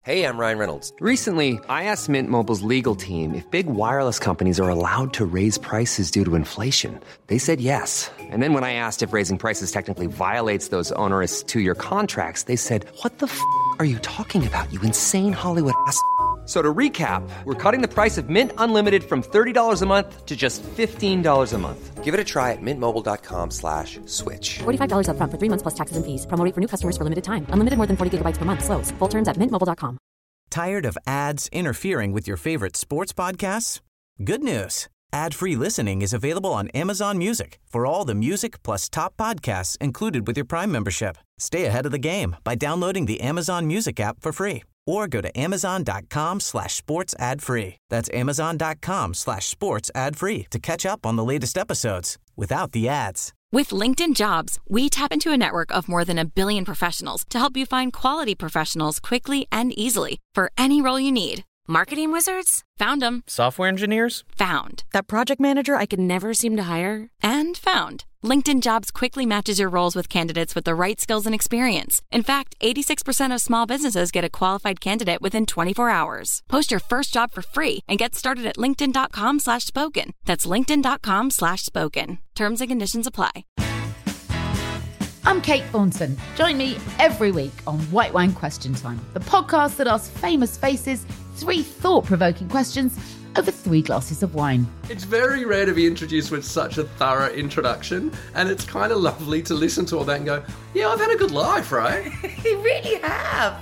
Hey, I'm Ryan Reynolds. Recently, I asked Mint Mobile's legal team if big wireless companies are allowed to raise prices due to inflation. They said yes. And then when I asked if raising prices technically violates those onerous two-year contracts, they said, "What the f*** are you talking about, you insane Hollywood ass?" So to recap, we're cutting the price of Mint Unlimited from $30 a month to just $15 a month. Give it a try at mintmobile.com/switch. $45 up front for 3 months plus taxes and fees. Promo rate for new customers for limited time. Unlimited more than 40 gigabytes per month. Slows full terms at mintmobile.com. Tired of ads interfering with your favorite sports podcasts? Good news. Ad-free listening is available on Amazon Music for all the music plus top podcasts included with your Prime membership. Stay ahead of the game by downloading the Amazon Music app for free or go to amazon.com/sports ad free. That's amazon.com/sports ad free to catch up on the latest episodes without the ads. With LinkedIn Jobs, we tap into a network of more than 1 billion professionals to help you find quality professionals quickly and easily for any role you need. Marketing wizards? Found them. Software engineers? Found. That project manager I could never seem to hire? And found. LinkedIn Jobs quickly matches your roles with candidates with the right skills and experience. In fact, 86% of small businesses get a qualified candidate within 24 hours. Post your first job for free and get started at linkedin.com/spoken. That's linkedin.com/spoken. Terms and conditions apply. I'm Kate Thornton. Join me every week on White Wine Question Time, the podcast that asks famous faces 3 thought-provoking questions over 3 glasses of wine. It's very rare to be introduced with such a thorough introduction, and it's kind of lovely to listen to all that and go, yeah, I've had a good life, right? You really have.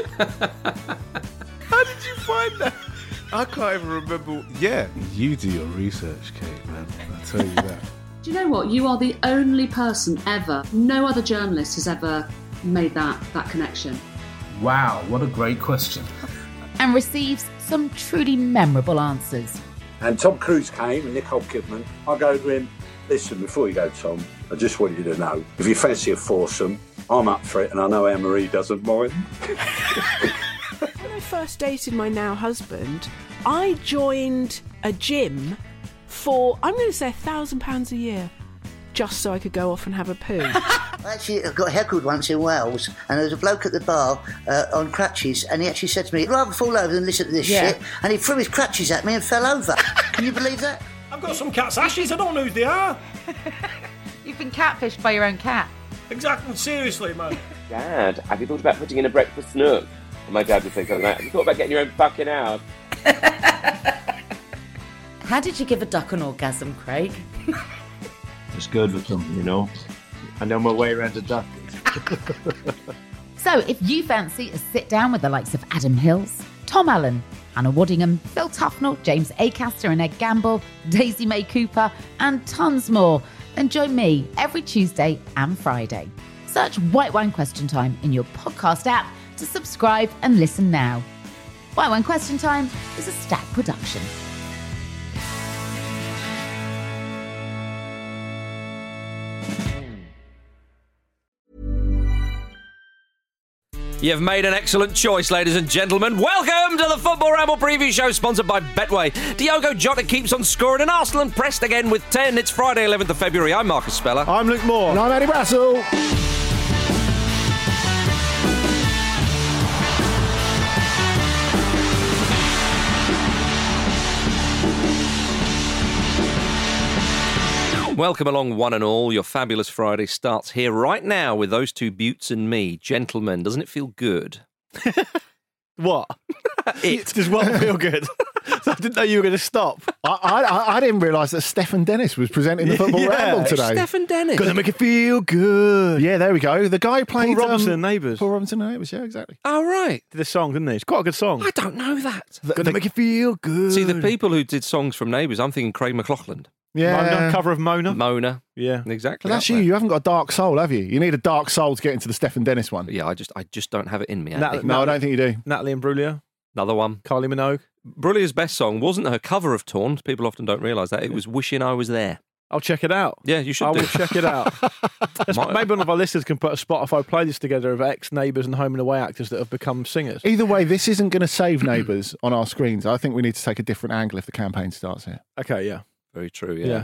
How did you find that? I can't even remember. Yeah, you do your research, Kate, man. I'll tell you that. Do you know what? You are the only person ever, no other journalist has ever made that connection. Wow, what a great question. And receives some truly memorable answers. And Tom Cruise came and Nicole Kidman. I go to him, listen, before you go, Tom, I just want you to know, if you fancy a foursome, I'm up for it, and I know Anne-Marie doesn't mind. When I first dated my now husband, I joined a gym for, I'm going to say £1,000 a year, just so I could go off and have a poo. I actually got heckled once in Wales, and there was a bloke at the bar on crutches, and he actually said to me, I'd rather fall over than listen to this shit, and he threw his crutches at me and fell over. Can you believe that? I've got some cat's ashes, I don't know who they are. You've been catfished by your own cat. Exactly, seriously, man. Dad, have you thought about putting in a breakfast nook? And my dad would say something like, have you thought about getting your own fucking house? How did you give a duck an orgasm, Craig? It's good with them, you know. I know my way around a duck. So if you fancy a sit down with the likes of Adam Hills, Tom Allen, Anna Waddingham, Phil Tufnell, James Acaster and Ed Gamble, Daisy May Cooper, and tons more, then join me every Tuesday and Friday. Search White Wine Question Time in your podcast app to subscribe and listen now. White Wine Question Time is a Stack production. You've made an excellent choice, ladies and gentlemen. Welcome to the Football Ramble Preview Show, sponsored by Betway. Diogo Jota keeps on scoring, and Arsenal impressed again with 10. It's Friday, 11th of February. I'm Marcus Speller. I'm Luke Moore. And I'm Andy Brassel. Welcome along, one and all. Your fabulous Friday starts here right now with those two buttes and me. Gentlemen, doesn't it feel good? What? Does what feel good? I didn't know you were going to stop. I didn't realise that Stefan Dennis was presenting the Football Ramble today. Stefan Dennis. Going to make it feel good. Yeah, there we go. The guy played Paul Robinson and Neighbours. Paul Robinson and Neighbours, yeah, exactly. Oh, right. Did a song, didn't he? It's quite a good song. I don't know that. Going to make it feel good. See, the people who did songs from Neighbours, I'm thinking Craig McLachlan. Yeah. Mona, cover of Mona. Mona. Yeah. Exactly. But that's you. You haven't got a dark soul, have you? You need a dark soul to get into the Stefan Dennis one. Yeah, I just don't have it in me. No, I don't think you do. Natalie Imbruglia. Another one. Kylie Minogue. Brulia's best song wasn't her cover of Torn. People often don't realise that. It was Wishing I Was There. I'll check it out. Yeah, you should I will check it out. Maybe one of our listeners can put a Spotify playlist together of ex-Neighbours and Home and Away actors that have become singers. Either way, this isn't going to save Neighbours on our screens. I think we need to take a different angle if the campaign starts here. Okay, yeah. Very true, yeah.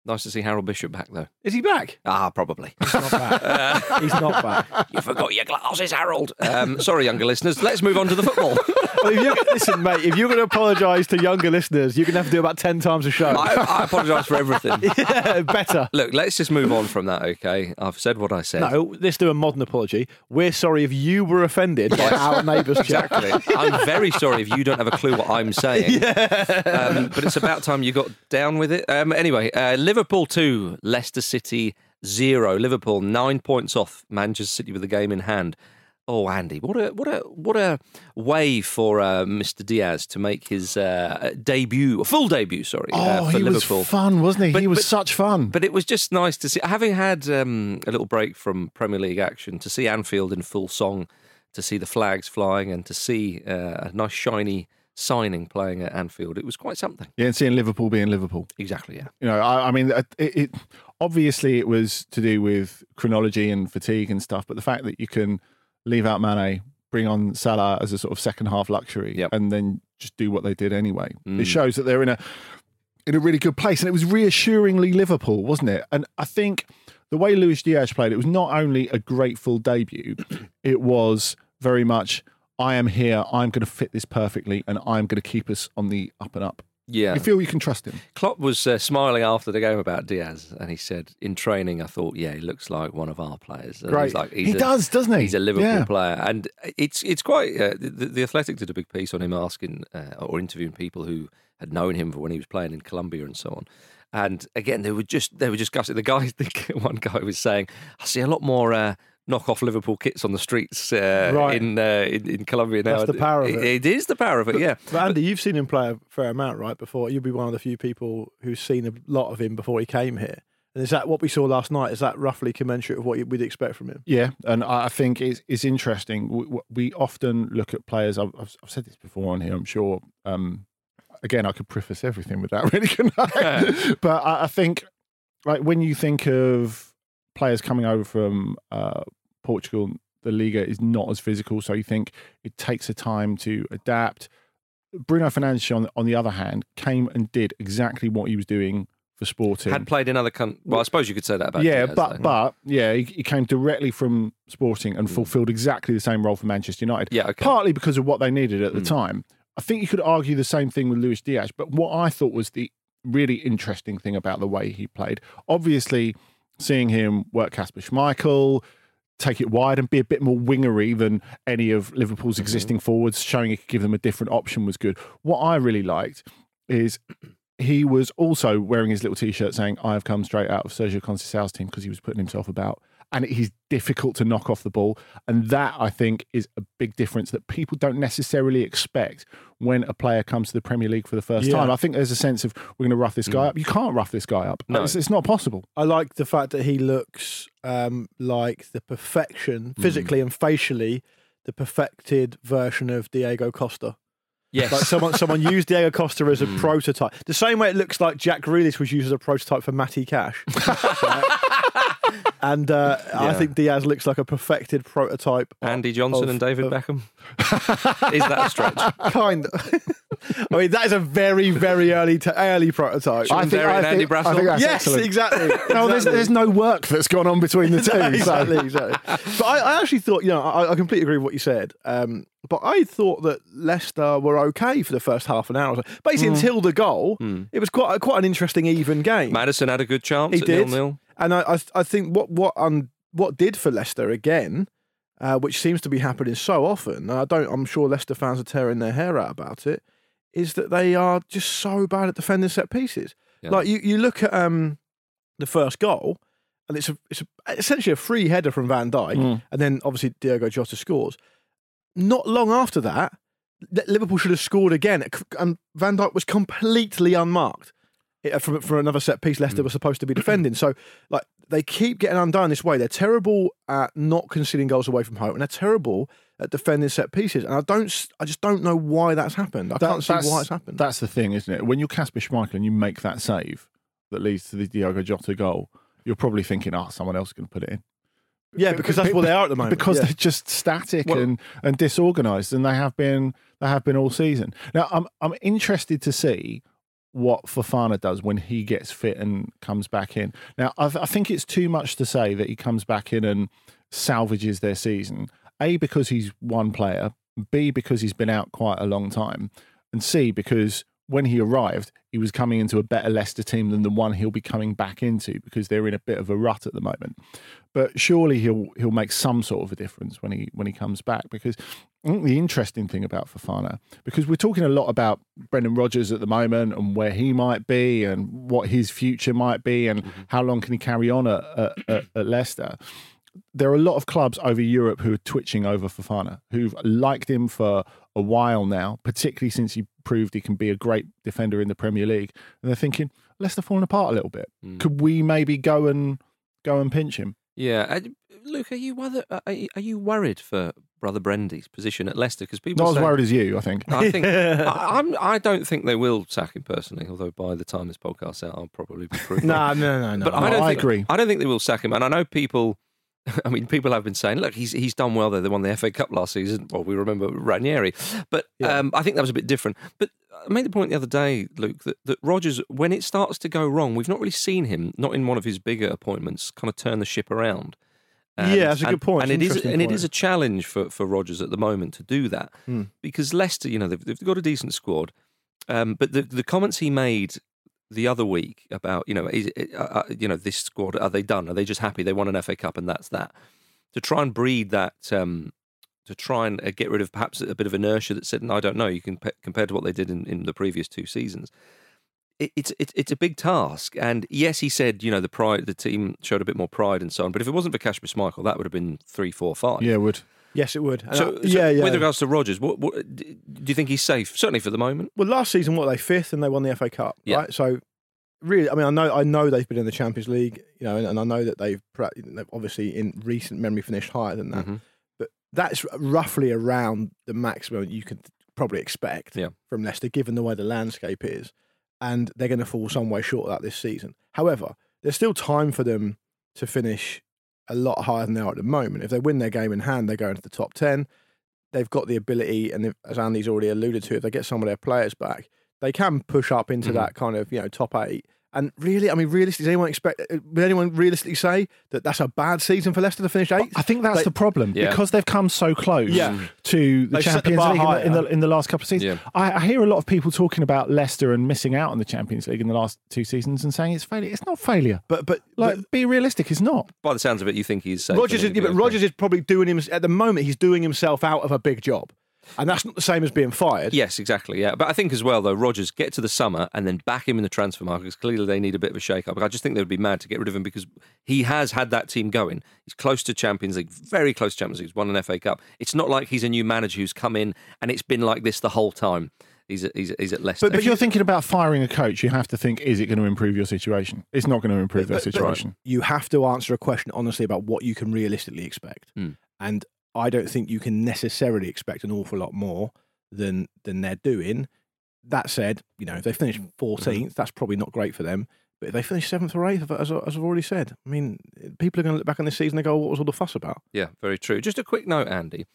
Nice to see Harold Bishop back, though. Is he back? Probably. He's not back. He's not back. You forgot your glasses, Harold. Sorry, younger listeners. Let's move on to the football. Well, listen, mate, if you're going to apologise to younger listeners, you're going to have to do about 10 times a show. I apologise for everything. Yeah, better. Look, let's just move on from that, okay? I've said what I said. No, let's do a modern apology. We're sorry if you were offended by our neighbour's chat. Exactly. I'm very sorry if you don't have a clue what I'm saying. But it's about time you got down with it. Anyway, Liverpool 2, Leicester City 0. Liverpool 9 points off Manchester City with the game in hand. Oh, Andy, what a way for Mr. Diaz to make his full debut. Sorry, for he Liverpool. was fun, wasn't he? He was such fun. But it was just nice to see, having had a little break from Premier League action, to see Anfield in full song, to see the flags flying, and to see a nice shiny signing playing at Anfield. It was quite something. Yeah, and seeing Liverpool being Liverpool. Exactly. Yeah. You know, I mean, it obviously it was to do with chronology and fatigue and stuff, but the fact that you can leave out Mane, bring on Salah as a sort of second half luxury, and then just do what they did anyway. It shows that they're in a really good place, and it was reassuringly Liverpool, wasn't it? And I think the way Luis Diaz played, it was not only a grateful debut, it was very much, I am here, I'm going to fit this perfectly, and I'm going to keep us on the up and up. Yeah. You feel you can trust him. Klopp was smiling after the game about Diaz, and he said, in training, I thought, he looks like one of our players. And Great. He does, doesn't he? He's a Liverpool player. And it's quite... the Athletic did a big piece on him asking or interviewing people who had known him for when he was playing in Colombia and so on. And again, they were just gutted. One guy was saying, I see a lot more... knock off Liverpool kits on the streets in Colombia now. That's the power of it. It is the power of it, yeah. But Andy, you've seen him play a fair amount, right, before. You'll be one of the few people who's seen a lot of him before he came here. And is that what we saw last night? Is that roughly commensurate of what we'd expect from him? Yeah, and I think it's interesting. We often look at players, I've said this before on here, I'm sure. Again, I could preface everything with that, really, couldn't I? But I think, like, when you think of players coming over from Portugal, the Liga is not as physical, so you think it takes a time to adapt. Bruno Fernandes, on the other hand, came and did exactly what he was doing for Sporting. Had played in other countries. Well, I suppose you could say that about Diaz, but he came directly from Sporting and fulfilled exactly the same role for Manchester United. Yeah, okay. Partly because of what they needed at the time. I think you could argue the same thing with Luis Diaz, but what I thought was the really interesting thing about the way he played, obviously seeing him work Kasper Schmeichel, take it wide and be a bit more wingery than any of Liverpool's existing forwards, showing he could give them a different option was good. What I really liked is he was also wearing his little T-shirt saying, I have come straight out of Sergio Conceição's team, because he was putting himself about. And he's difficult to knock off the ball. And that, I think, is a big difference that people don't necessarily expect when a player comes to the Premier League for the first time. I think there's a sense of, we're going to rough this guy up. You can't rough this guy up. No. It's not possible. I like the fact that he looks like the perfection, physically and facially, the perfected version of Diego Costa. Yes. Like someone used Diego Costa as a prototype. The same way it looks like Jack Grealish was used as a prototype for Matty Cash. And I think Diaz looks like a perfected prototype. Andy Johnson and David Beckham. Is that a stretch? Kind of. I mean, that is a very, very early prototype. I think Andy Brassel. I think that's yes, excellent. Exactly. No, there's no work that's gone on between the two. Exactly. But I actually thought, I completely agree with what you said. But I thought that Leicester were okay for the first half an hour. Basically, until the goal, it was quite an interesting, even game. Madison had a good chance he at did. 0-0. And I think what did for Leicester again, which seems to be happening so often, I'm sure Leicester fans are tearing their hair out about it, is that they are just so bad at defending set pieces. Yeah. Like you look at the first goal, and it's essentially a free header from Van Dijk, and then obviously Diogo Jota scores. Not long after that, Liverpool should have scored again, and Van Dijk was completely unmarked for another set piece Leicester was supposed to be defending. So, like, they keep getting undone this way. They're terrible at not conceding goals away from home, and they're terrible at defending set pieces. And I just don't know why that's happened. I can't see why it's happened. That's the thing, isn't it? When you're Kasper Schmeichel and you make that save that leads to the Diogo Jota goal, you're probably thinking, someone else is going to put it in. Yeah, because that's what they are at the moment. Because they're just static and disorganised, and they have been all season. Now, I'm interested to see what Fofana does when he gets fit and comes back in. Now, I think it's too much to say that he comes back in and salvages their season. A, because he's one player. B, because he's been out quite a long time. And C, because when he arrived, he was coming into a better Leicester team than the one he'll be coming back into, because they're in a bit of a rut at the moment. But surely he'll make some sort of a difference when he comes back, because I think the interesting thing about Fofana, because we're talking a lot about Brendan Rodgers at the moment and where he might be and what his future might be and how long can he carry on at Leicester. There are a lot of clubs over Europe who are twitching over Fofana, who've liked him for a while now, particularly since he proved he can be a great defender in the Premier League. And they're thinking, Leicester falling apart a little bit. Could we maybe go and pinch him? Yeah, Luke, are you worried for Brother Brendy's position at Leicester? Because people not as worried as you, I think. I don't think they will sack him personally. Although by the time this podcast's out, I'll probably be proved wrong. No. But I agree. I don't think they will sack him, and I know people. I mean, people have been saying, look, he's done well there. They won the FA Cup last season. Well, we remember Ranieri. But I think that was a bit different. But I made the point the other day, Luke, that Rodgers, when it starts to go wrong, we've not really seen him, not in one of his bigger appointments, kind of turn the ship around. That's a good point. And it is a challenge for Rodgers at the moment to do that. Because Leicester, they've got a decent squad. But the comments he made the other week about, this squad, are they done? Are they just happy they won an FA Cup and that's that? To try and breed that, to try and get rid of perhaps a bit of inertia that said, I don't know, you can compared to what they did in the previous two seasons. It's a big task. And yes, he said, the team showed a bit more pride and so on. But if it wasn't for Kasper Schmeichel, that would have been 3, 4, 5. Yeah, it would. Yes, it would. So with regards to Rodgers, what do you think he's safe? Certainly for the moment. Well, last season, they 5th and they won the FA Cup, right? So, really, I mean, I know they've been in the Champions League, and I know that they've obviously in recent memory finished higher than that. But that's roughly around the maximum you could probably expect from Leicester, given the way the landscape is, and they're going to fall some way short of that this season. However, there's still time for them to finish a lot higher than they are at the moment. If they win their game in hand, they go into the top 10. They've got the ability, and as Andy's already alluded to, if they get some of their players back, they can push up into that kind of top 8. And really, I mean, realistically, would anyone realistically say that that's a bad season for Leicester to finish 8th? I think that's the problem, because they've come so close to the Champions League in the last couple of seasons. Yeah. I hear a lot of people talking about Leicester and missing out on the Champions League in the last 2 seasons and saying it's failure. It's not failure. But be realistic, it's not. By the sounds of it, you think he's safe. Rodgers is probably doing him at the moment. He's doing himself out of a big job. And that's not the same as being fired. Yes, exactly, yeah. But I think as well, though, Rodgers, get to the summer and then back him in the transfer market, because clearly they need a bit of a shake-up. But I just think they would be mad to get rid of him, because he has had that team going. He's close to Champions League, very close to Champions League. He's won an FA Cup. It's not like he's a new manager who's come in and it's been like this the whole time. He's at Leicester. But if you're thinking about firing a coach, you have to think, is it going to improve your situation? It's not going to improve their situation. You have to answer a question honestly about what you can realistically expect. And I don't think you can necessarily expect an awful lot more than they're doing. That said, if they finish 14th, that's probably not great for them. But if they finish 7th or 8th, as I've already said, I mean, people are going to look back on this season and go, what was all the fuss about? Yeah, very true. Just a quick note, Andy.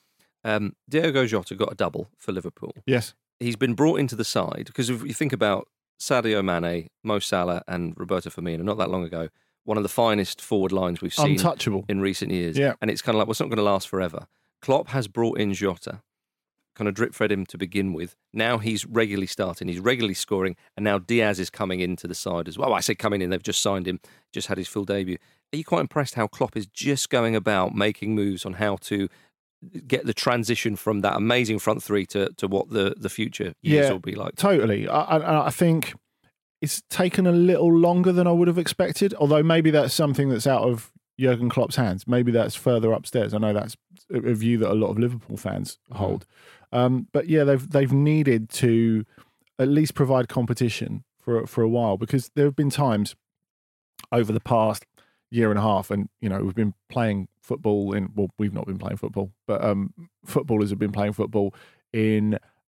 Diogo Jota got a double for Liverpool. Yes. He's been brought into the side, because if you think about Sadio Mane, Mo Salah and Roberto Firmino, not that long ago, one of the finest forward lines we've seen untouchable in recent years. Yeah. And it's kind of like, well, it's not going to last forever. Klopp has brought in Jota, kind of drip-fed him to begin with. Now he's regularly starting, he's regularly scoring, and now Diaz is coming into the side as well. I say coming in, they've just signed him, just had his full debut. Are you quite impressed how Klopp is just going about making moves on how to get the transition from that amazing front three to what the future years will be like? Totally. I think it's taken a little longer than I would have expected, although maybe that's something that's out of Jurgen Klopp's hands. Maybe that's further upstairs. I know that's a view that a lot of Liverpool fans hold. But yeah, they've needed to at least provide competition for a while, because there have been times over the past year and a half, and we've been playing football we've not been playing football, but footballers have been playing football in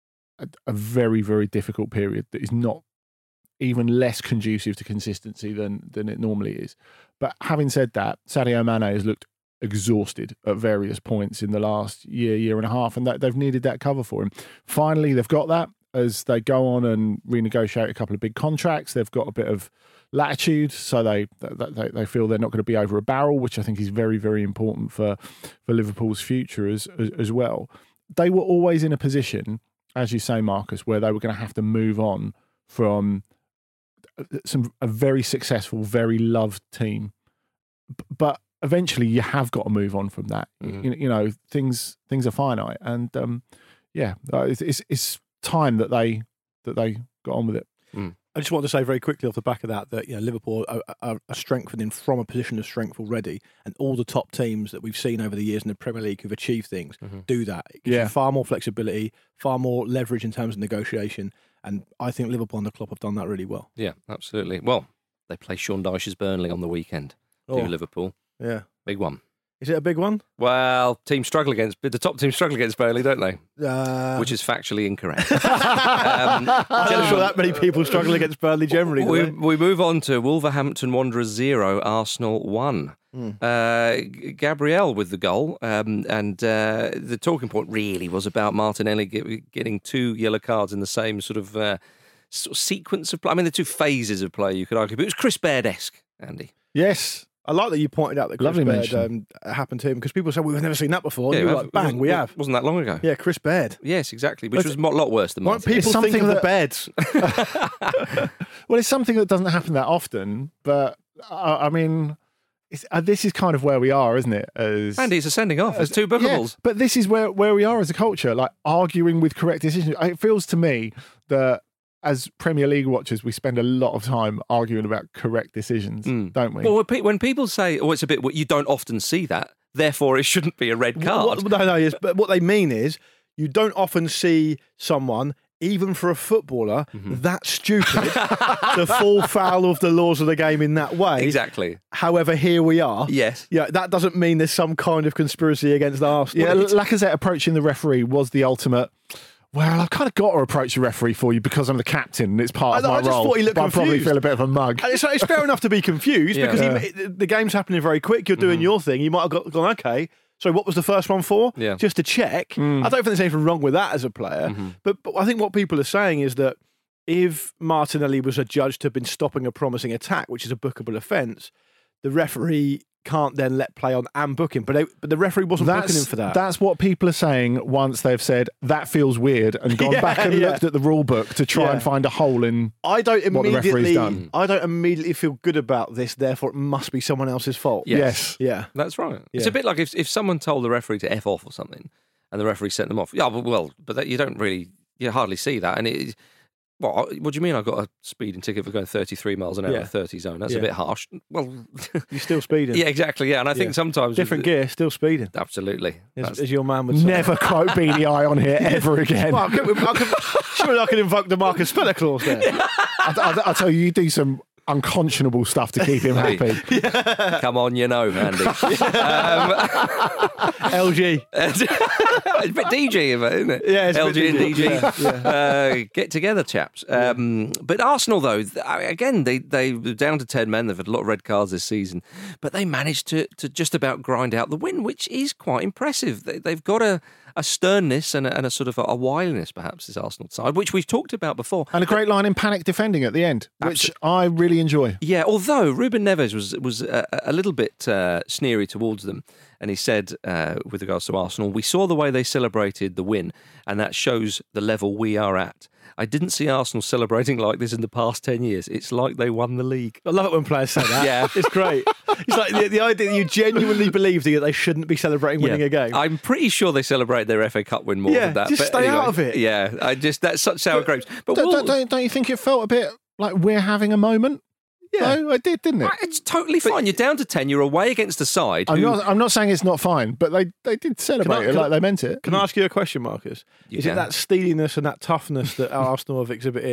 a very, very difficult period that is not even less conducive to consistency than it normally is. But having said that, Sadio Mane has looked exhausted at various points in the last year and a half, and that they've needed that cover for him. Finally, they've got that. as they go on and renegotiate a couple of big contracts, they've got a bit of latitude, so they feel they're not going to be over a barrel, which I think is very, very important for Liverpool's future as well. They were always in a position, as you say, Marcus, where they were going to have to move on from a very successful, very loved team. But eventually you have got to move on from that. You know, things are finite, and it's time that they got on with it. I just want to say very quickly off the back of that you know, Liverpool are strengthening from a position of strength already, and all the top teams that we've seen over the years in the Premier League who've achieved things do that. It gives you far more flexibility, far more leverage in terms of negotiation, and I think Liverpool and the Klopp have done that really well. Yeah, absolutely. Well, they play Sean Dyche's Burnley on the weekend. Liverpool. Yeah. Big one. Is it a big one? Well, the top teams struggle against Burnley, don't they? Which is factually incorrect. I'm not sure that many people struggle against Burnley generally. We move on to Wolverhampton Wanderers 0, Arsenal 1. Gabriel with the goal, and the talking point really was about Martinelli getting 2 yellow cards in the same sort of sequence of play. I mean, the 2 phases of play, you could argue, but it was Chris Baird-esque, Andy. Yes. I like that you pointed out that Chris Baird happened to him, because people say we've never seen that before. Yeah, and you were like, bang, we have. Wasn't that long ago? Yeah, Chris Baird. Yes, exactly, which was a lot worse than mine. People think of the beds. Well, it's something that doesn't happen that often, but I mean, this is kind of where we are, isn't it? Andy, it's a sending off. There's 2 bookables. Yeah, but this is where we are as a culture, like arguing with correct decisions. It feels to me that as Premier League watchers, we spend a lot of time arguing about correct decisions, don't we? Well, when people say, it's a bit, you don't often see that, therefore it shouldn't be a red card. Yes, but what they mean is you don't often see someone, even for a footballer, that stupid to fall foul of the laws of the game in that way. Exactly. However, here we are. Yes. Yeah, that doesn't mean there's some kind of conspiracy against Arsenal. Yeah, Lacazette approaching the referee was the ultimate. Well, I've kind of got to approach the referee for you because I'm the captain and it's part of my role. I just thought he looked confused. I probably feel a bit of a mug. And it's fair enough to be confused because the game's happening very quick. You're doing your thing. You might have gone, okay, so what was the first one for? Yeah. Just to check. I don't think there's anything wrong with that as a player. But I think what people are saying is that if Martinelli was adjudged to have been stopping a promising attack, which is a bookable offence, the referee can't then let play on and book him. But the referee wasn't booking him for that. That's what people are saying once they've said, that feels weird, and gone back and looked at the rule book to try and find a hole in what the referee's done. I don't immediately feel good about this, therefore it must be someone else's fault. Yes. Yeah. That's right. Yeah. It's a bit like if someone told the referee to F off or something, and the referee sent them off. Yeah, but you don't really, you hardly see that. And what do you mean I've got a speeding ticket for going 33 miles an hour in a 30 zone? That's a bit harsh. Well, you're still speeding. Yeah, exactly. Yeah, and I think sometimes different gear, still speeding. Absolutely, as your man would say. Never quote Beanie Eye on here ever again. Well, surely I can invoke the Marcus Speller clause there. I tell you, you do some unconscionable stuff to keep him happy. Come on, Andy. LG. It's a bit DG, isn't it? Yeah, it's LG and DG. Yeah. Get together, chaps. But Arsenal, though, again, they're down to 10 men. They've had a lot of red cards this season, but they managed to just about grind out the win, which is quite impressive. They've got a sternness and a sort of a wiliness, perhaps, this Arsenal side, which we've talked about before. And a great line in panic defending at the end, which I really enjoy. Yeah, although Ruben Neves was a little bit sneery towards them, and he said, with regards to Arsenal, we saw the way they celebrated the win, and that shows the level we are at. I didn't see Arsenal celebrating like this in the past 10 years. It's like they won the league. I love it when players say that. Yeah. It's great. It's like the idea that you genuinely believe that they shouldn't be celebrating winning a game. I'm pretty sure they celebrate their FA Cup win more than that. Just stay out of it. Yeah, that's such sour grapes. But don't you think it felt a bit like we're having a moment? Yeah, no, I did, didn't it? It's totally fine. You're down to 10. You're away against a side. I'm not saying it's not fine, but they did celebrate it like they meant it. Can I ask you a question, Marcus? Is it that steeliness and that toughness that Arsenal have exhibited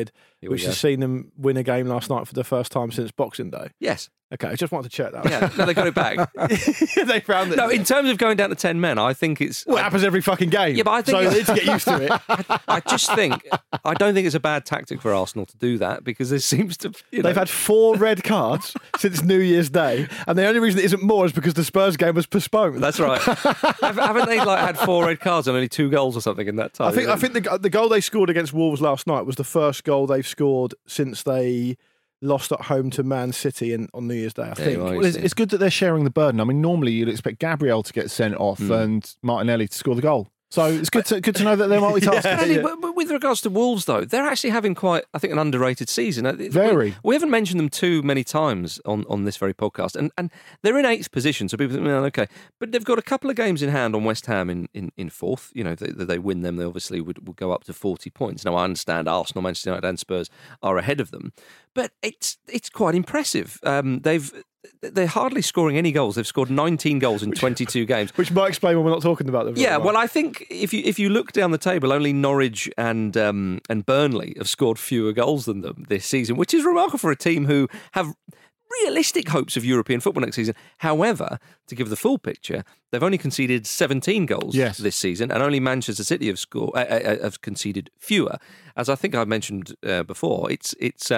which has seen them win a game last night for the first time since Boxing Day. Yes. Okay, I just wanted to check that. Yeah, no, they got it back. They found it. No, in terms of going down to 10 men, I think it's... Well, it happens every fucking game. Yeah, but I think... So they need to get used to it. I just think... I don't think it's a bad tactic for Arsenal to do that because there seems to... They've had 4 red cards since New Year's Day, and the only reason it isn't more is because the Spurs game was postponed. That's right. Haven't they had 4 red cards and only 2 goals or something in that time? I think the goal they scored against Wolves last night was the first goal they've scored since they lost at home to Man City on New Year's Day, I think. Well, it's good that they're sharing the burden. I mean, normally you'd expect Gabriel to get sent off and Martinelli to score the goal. So it's good to know that they're multitasking. But with regards to Wolves, though, they're actually having quite, I think, an underrated season. Very. We haven't mentioned them too many times on this very podcast. And they're in 8th position, so people think, well, okay. But they've got a couple of games in hand on West Ham in 4th. You know, they win them, they obviously would go up to 40 points. Now, I understand Arsenal, Manchester United and Spurs are ahead of them. But it's quite impressive. They're hardly scoring any goals. They've scored 19 goals in 22 games. Which might explain why we're not talking about them. Yeah, well, I think if you look down the table, only Norwich and Burnley have scored fewer goals than them this season, which is remarkable for a team who have realistic hopes of European football next season. However, to give the full picture, they've only conceded 17 goals this season, and only Manchester City have conceded fewer. As I think I mentioned before, it's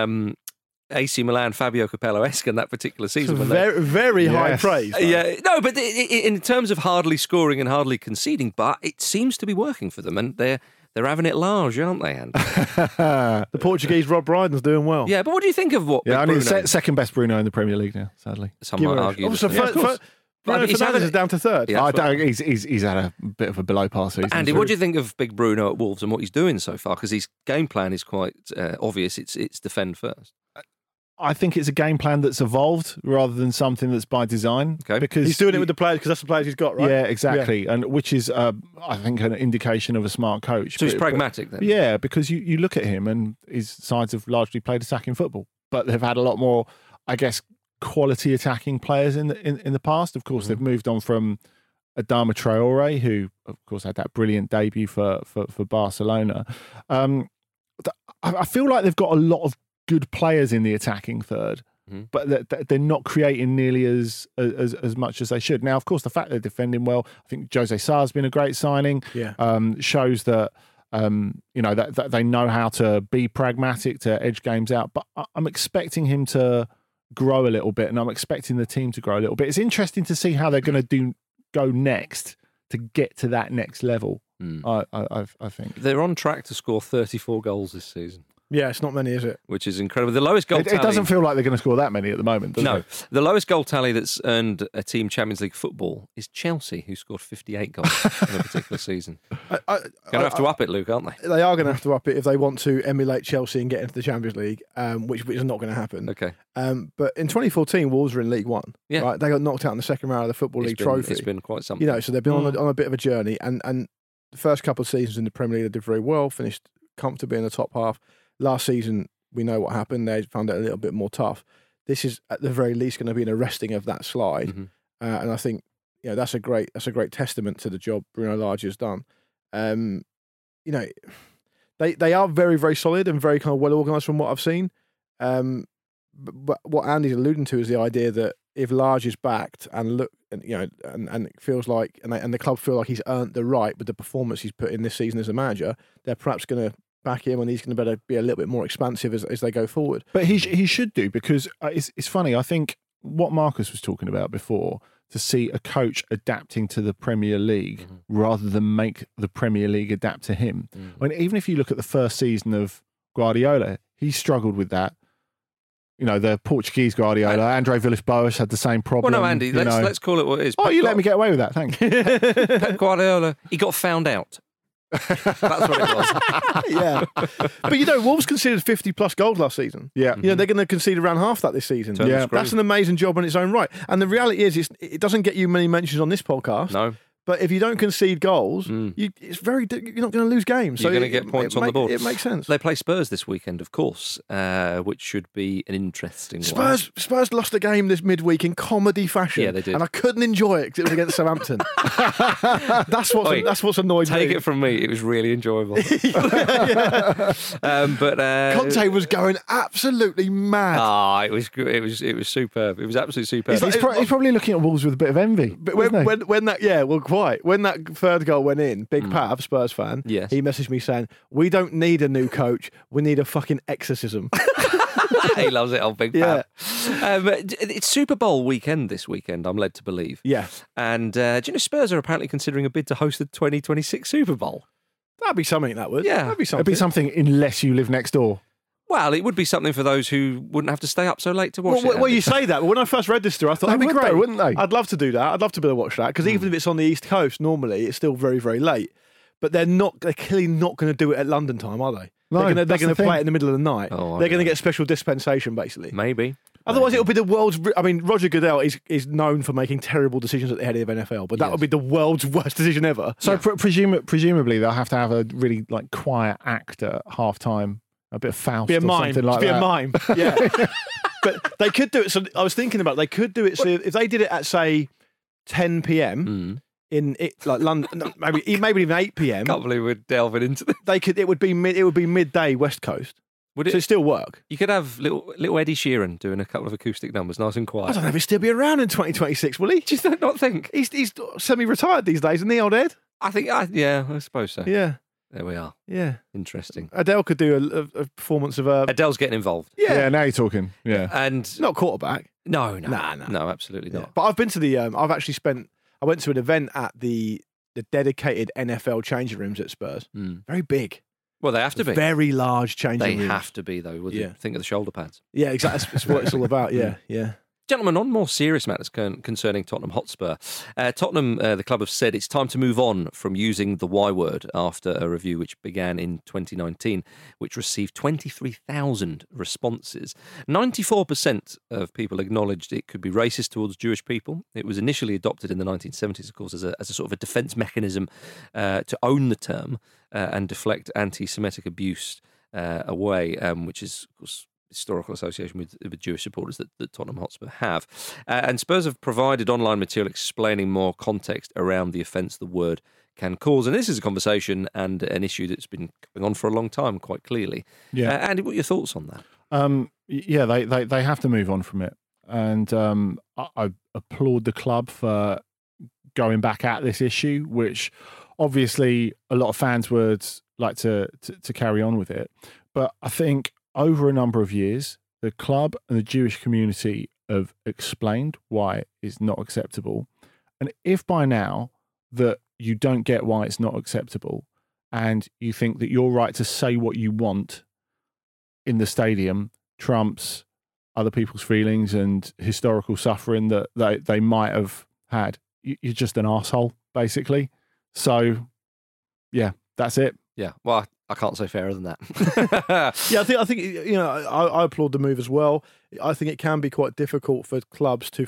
AC Milan, Fabio Capello-esque in that particular season. Very high praise. Yeah, no, but in terms of hardly scoring and hardly conceding, but it seems to be working for them, and they're having it large, aren't they, Andy? The Portuguese Rob Brydon's doing well. Yeah, but what do you think of what? Yeah, only the second best Bruno in the Premier League now, sadly. Some might argue. Also, Bruno Fernandes is down to 3rd. Yeah, he's had a bit of a below par season. Andy, what do you think of Big Bruno at Wolves and what he's doing so far? Because his game plan is quite obvious. It's defend first. I think it's a game plan that's evolved rather than something that's by design. Okay. Because he's doing it with the players because that's the players he's got, right? Yeah, exactly. Yeah. And which is, I think, an indication of a smart coach. So he's pragmatic then? Yeah, because you look at him and his sides have largely played attacking football, but they've had a lot more, I guess, quality attacking players in the past. Of course, they've moved on from Adama Traore, who, of course, had that brilliant debut for Barcelona. I feel like they've got a lot of good players in the attacking third, but they're not creating nearly as much as they should. Now, of course, the fact they're defending well, I think Jose Sar's been a great signing. Yeah. Shows that that they know how to be pragmatic, to edge games out. But I'm expecting him to grow a little bit, and I'm expecting the team to grow a little bit. It's interesting to see how they're going to go next to get to that next level. I think they're on track to score 34 goals this season. Yeah, it's not many, is it? Which is incredible. The lowest goal tally... It doesn't feel like they're going to score that many at the moment, does it? The lowest goal tally that's earned a team Champions League football is Chelsea, who scored 58 goals in a particular season. Going to have to up it, Luke, aren't they? They are going to have to up it if they want to emulate Chelsea and get into the Champions League, which is not going to happen. Okay. But in 2014, Wolves were in League One. Yeah. Right? They got knocked out in the second round of the Football League Trophy. It's been quite something. So they've been on a bit of a journey, and the first couple of seasons in the Premier League they did very well, finished comfortably in the top half. Last season, we know what happened. They found it a little bit more tough. This is at the very least going to be an arresting of that slide, and I think that's a great testament to the job Bruno Lage has done. They are very, very solid and very kind of well organised from what I've seen. But what Andy's alluding to is the idea that if Lage is backed and it feels like and the club feel like he's earned the right with the performance he's put in this season as a manager, they're perhaps going to back him, and he's going to better be a little bit more expansive as they go forward. But he should do, because it's funny. I think what Marcus was talking about before, to see a coach adapting to the Premier League rather than make the Premier League adapt to him. I mean, even if you look at the first season of Guardiola, he struggled with that. The Portuguese Guardiola, Andre Villas-Boas had the same problem. Well, no, Andy, let's call it what it is. Oh, let me get away with that, thanks. Pep Guardiola, he got found out. That's what it was. Yeah. But Wolves conceded 50 plus goals last season. Yeah. They're going to concede around half that this season. Yeah. That's an amazing job in its own right. And the reality is, it doesn't get you many mentions on this podcast. No. But if you don't concede goals, it's very you're not going to lose games. You're so going to get points on the board. It makes sense. They play Spurs this weekend, of course, which should be an interesting one. Spurs lost a game this midweek in comedy fashion. Yeah, they did. And I couldn't enjoy it because it was against Southampton. That's what's annoyed me. Take it from me, it was really enjoyable. But Conte was going absolutely mad. It was superb. It was absolutely superb. He's probably looking at Wolves with a bit of envy. But when that third goal went in, Big Pav, Spurs fan, Yes. he messaged me saying, "We don't need a new coach. We need a fucking exorcism." He loves it, old Big Pav. It's Super Bowl weekend this weekend, I'm led to believe. Yeah. And do you know Spurs are apparently considering a bid to host the 2026 Super Bowl? That'd be something, that would. Yeah. That'd be something. It'd be something unless you live next door. Well, it would be something for those who wouldn't have to stay up so late to watch it. Well, you say that, but when I first read this story, I thought that'd be would great, though, wouldn't they? I'd love to do that. I'd love to be able to watch that because even if it's on the East Coast, normally it's still very, very late. But they're clearly not going to do it at London time, are they? No, they're going to the play thing. it in the middle of the night. Oh, they're going to get special dispensation, basically. Maybe. Otherwise, it'll be the world's. I mean, Roger Goodell is known for making terrible decisions at the head of NFL, but that would be the world's worst decision ever. So presumably they'll have to have a really quiet act at half time, a bit of Faust Be a or mime. something like Be that. a mime. Yeah. But they could do it. So I was thinking about they could do it. So if they did it at say 10 p.m. in London, maybe even 8 p.m. Can't believe we're delving into this. They could. It would be midday West Coast. Would it? So it still work? You could have little Eddie Sheeran doing a couple of acoustic numbers, nice and quiet. I don't know if he'll still be around in 2026. Will he? Do you not think he's semi-retired these days? Isn't he, old Ed? I think. Yeah, I suppose so. Yeah. There we are. Yeah. Interesting. Adele could do a performance of a. Adele's getting involved. Yeah, now you're talking. Yeah. And not quarterback. No, absolutely not. Yeah. But I've been to the. I've actually spent. I went to an event at the dedicated NFL changing rooms at Spurs. Very big. Well, they have to be. Very large changing rooms. They have to be, though, wouldn't you? Think of the shoulder pads. Yeah, exactly. That's what it's all about. Yeah, yeah. Gentlemen, on more serious matters concerning Tottenham Hotspur, Tottenham, the club, have said it's time to move on from using the Y word after a review which began in 2019, which received 23,000 responses. 94% of people acknowledged it could be racist towards Jewish people. It was initially adopted in the 1970s, of course, as a sort of a defence mechanism to own the term and deflect anti-Semitic abuse away, which is, of course, historical association with Jewish supporters that Tottenham Hotspur have. And Spurs have provided online material explaining more context around the offence the word can cause. And this is a conversation and an issue that's been going on for a long time, quite clearly. Yeah. Andy, what are your thoughts on that? Yeah, they have to move on from it. And I applaud the club for going back at this issue, which obviously a lot of fans would like to carry on with it. But I think over a number of years, the club and the Jewish community have explained why it is not acceptable. And if by now that you don't get why it's not acceptable and you think that your right to say what you want in the stadium trumps other people's feelings and historical suffering that they might have had, you're just an arsehole, basically. So, yeah, that's it. Yeah, well, I can't say fairer than that. Yeah, I think I applaud the move as well. I think it can be quite difficult for clubs to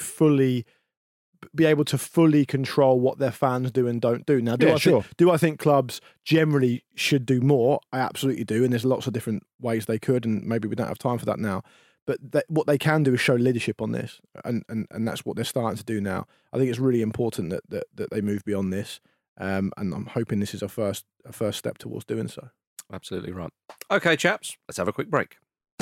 be able to fully control what their fans do and don't do. Now, do I think clubs generally should do more? I absolutely do, and there's lots of different ways they could, and maybe we don't have time for that now. But what they can do is show leadership on this, and that's what they're starting to do now. I think it's really important that they move beyond this, and I'm hoping this is a first step towards doing so. Absolutely right. Okay, chaps, let's have a quick break.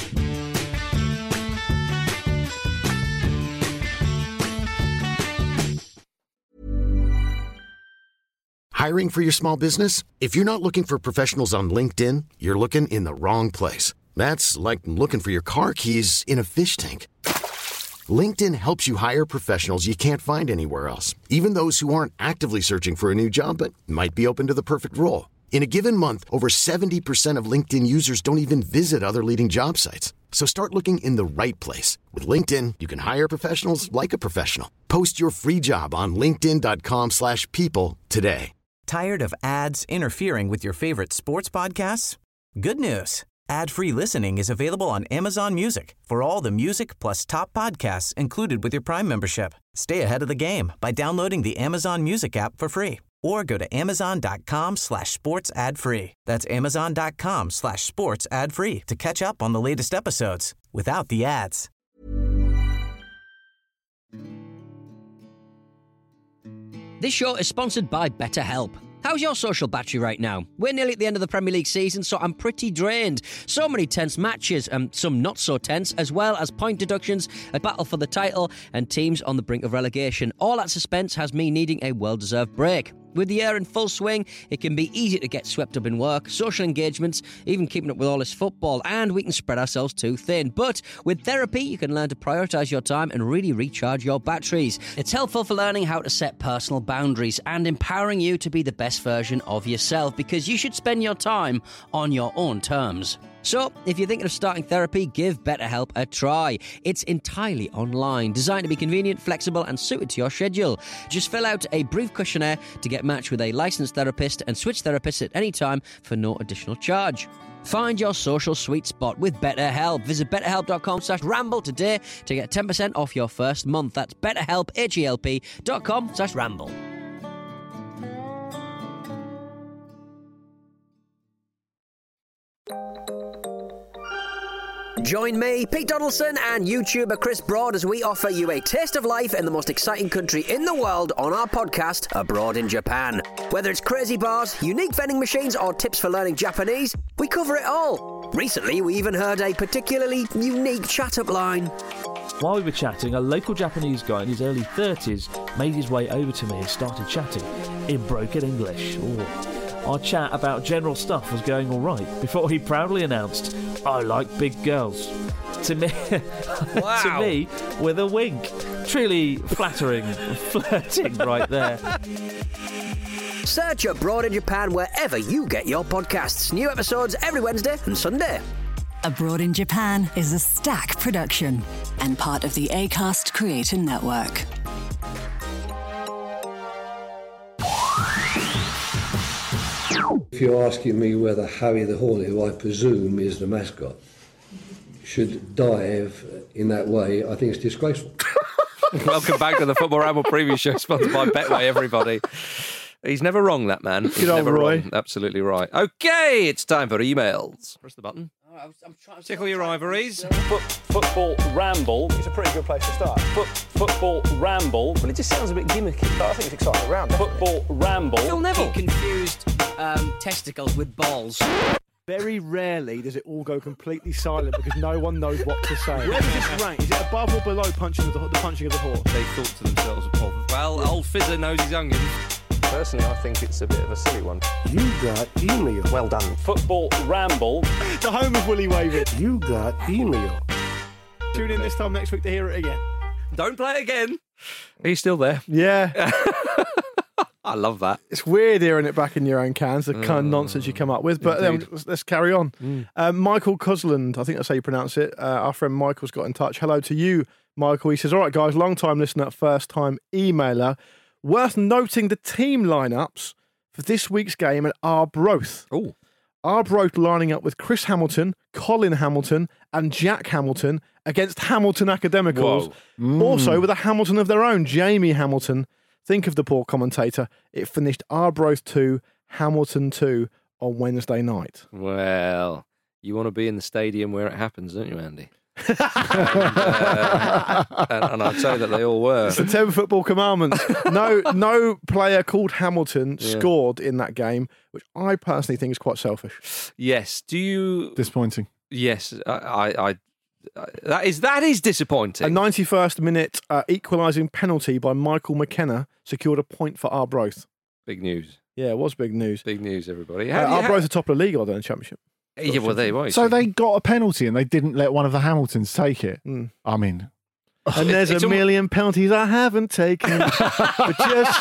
Hiring for your small business? If you're not looking for professionals on LinkedIn, you're looking in the wrong place. That's like looking for your car keys in a fish tank. LinkedIn helps you hire professionals you can't find anywhere else, even those who aren't actively searching for a new job but might be open to the perfect role. In a given month, over 70% of LinkedIn users don't even visit other leading job sites. So start looking in the right place. With LinkedIn, you can hire professionals like a professional. Post your free job on linkedin.com/people today. Tired of ads interfering with your favorite sports podcasts? Good news. Ad-free listening is available on Amazon Music for all the music plus top podcasts included with your Prime membership. Stay ahead of the game by downloading the Amazon Music app for free or go to amazon.com/sports ad free. That's amazon.com/sports ad free to catch up on the latest episodes without the ads. This show is sponsored by BetterHelp. How's your social battery right now? We're nearly at the end of the Premier League season, so I'm pretty drained. So many tense matches, and some not so tense, as well as point deductions, a battle for the title, and teams on the brink of relegation. All that suspense has me needing a well-deserved break. With the year in full swing, it can be easy to get swept up in work, social engagements, even keeping up with all this football, and we can spread ourselves too thin. But with therapy, you can learn to prioritise your time and really recharge your batteries. It's helpful for learning how to set personal boundaries and empowering you to be the best version of yourself, because you should spend your time on your own terms. So, if you're thinking of starting therapy, give BetterHelp a try. It's entirely online, designed to be convenient, flexible, and suited to your schedule. Just fill out a brief questionnaire to get matched with a licensed therapist and switch therapists at any time for no additional charge. Find your social sweet spot with BetterHelp. Visit betterhelp.com/ramble today to get 10% off your first month. That's betterhelp, HELP.com/ramble. Join me, Pete Donaldson, and YouTuber Chris Broad as we offer you a taste of life in the most exciting country in the world on our podcast, Abroad in Japan. Whether it's crazy bars, unique vending machines, or tips for learning Japanese, we cover it all. Recently, we even heard a particularly unique chat-up line. While we were chatting, a local Japanese guy in his early 30s made his way over to me and started chatting in broken English. Ooh. Our chat about general stuff was going all right before he proudly announced, "I like big girls." To me, Wow. to me, with a wink. Truly flattering flirting right there. Search Abroad in Japan wherever you get your podcasts. New episodes every Wednesday and Sunday. Abroad in Japan is a Stack production and part of the Acast Creator Network. If you're asking me whether Harry the Hornet, who I presume is the mascot, should dive in that way, I think it's disgraceful. Welcome back to the Football Ramble preview show, sponsored by Betway, everybody. He's never wrong, that man. He's never wrong. Absolutely right. Okay, it's time for emails. Press the button. I'm trying to tickle your ivories. Football Ramble. It's a pretty good place to start. Football Ramble. Well, it just sounds a bit gimmicky. But I think it's exciting around. Football Ramble. Phil Neville confused testicles with balls. Very rarely does it all go completely silent because no one knows what to say. Where does this rank? Is it above or below the punching of the horse? They thought to themselves, well, old Fizzer knows his onions. Personally, I think it's a bit of a silly one. You got email. Well done. Football Ramble. The home of Willy Waving. You got email. Tune in this time next week to hear it again. Don't play it again. He's still there. Yeah. I love that. It's weird hearing it back in your own cans, the kind of nonsense you come up with. But let's carry on. Michael Cosland, I think that's how you pronounce it. Our friend Michael's got in touch. Hello to you, Michael. He says, all right, guys, long-time listener, first-time emailer. Worth noting the team lineups for this week's game at Arbroath. Oh. Arbroath lining up with Chris Hamilton, Colin Hamilton, and Jack Hamilton against Hamilton Academicals. Also with a Hamilton of their own, Jamie Hamilton. Think of the poor commentator. It finished Arbroath 2, Hamilton 2 on Wednesday night. Well, you want to be in the stadium where it happens, don't you, Andy? and I'd say that they all were. It's the 10 football commandments. No player called Hamilton scored in that game, which I personally think is quite selfish. Yes. Do you... Disappointing. Yes. That is disappointing. A 91st minute equalising penalty by Michael McKenna secured a point for Arbroath. Big news. Yeah, it was big news. Big news, everybody. Arbroath are top of the league, or in the Championship. Yeah, well, there you are. So they got a penalty and they didn't let one of the Hamiltons take it. I mean... And there's a million penalties I haven't taken. But just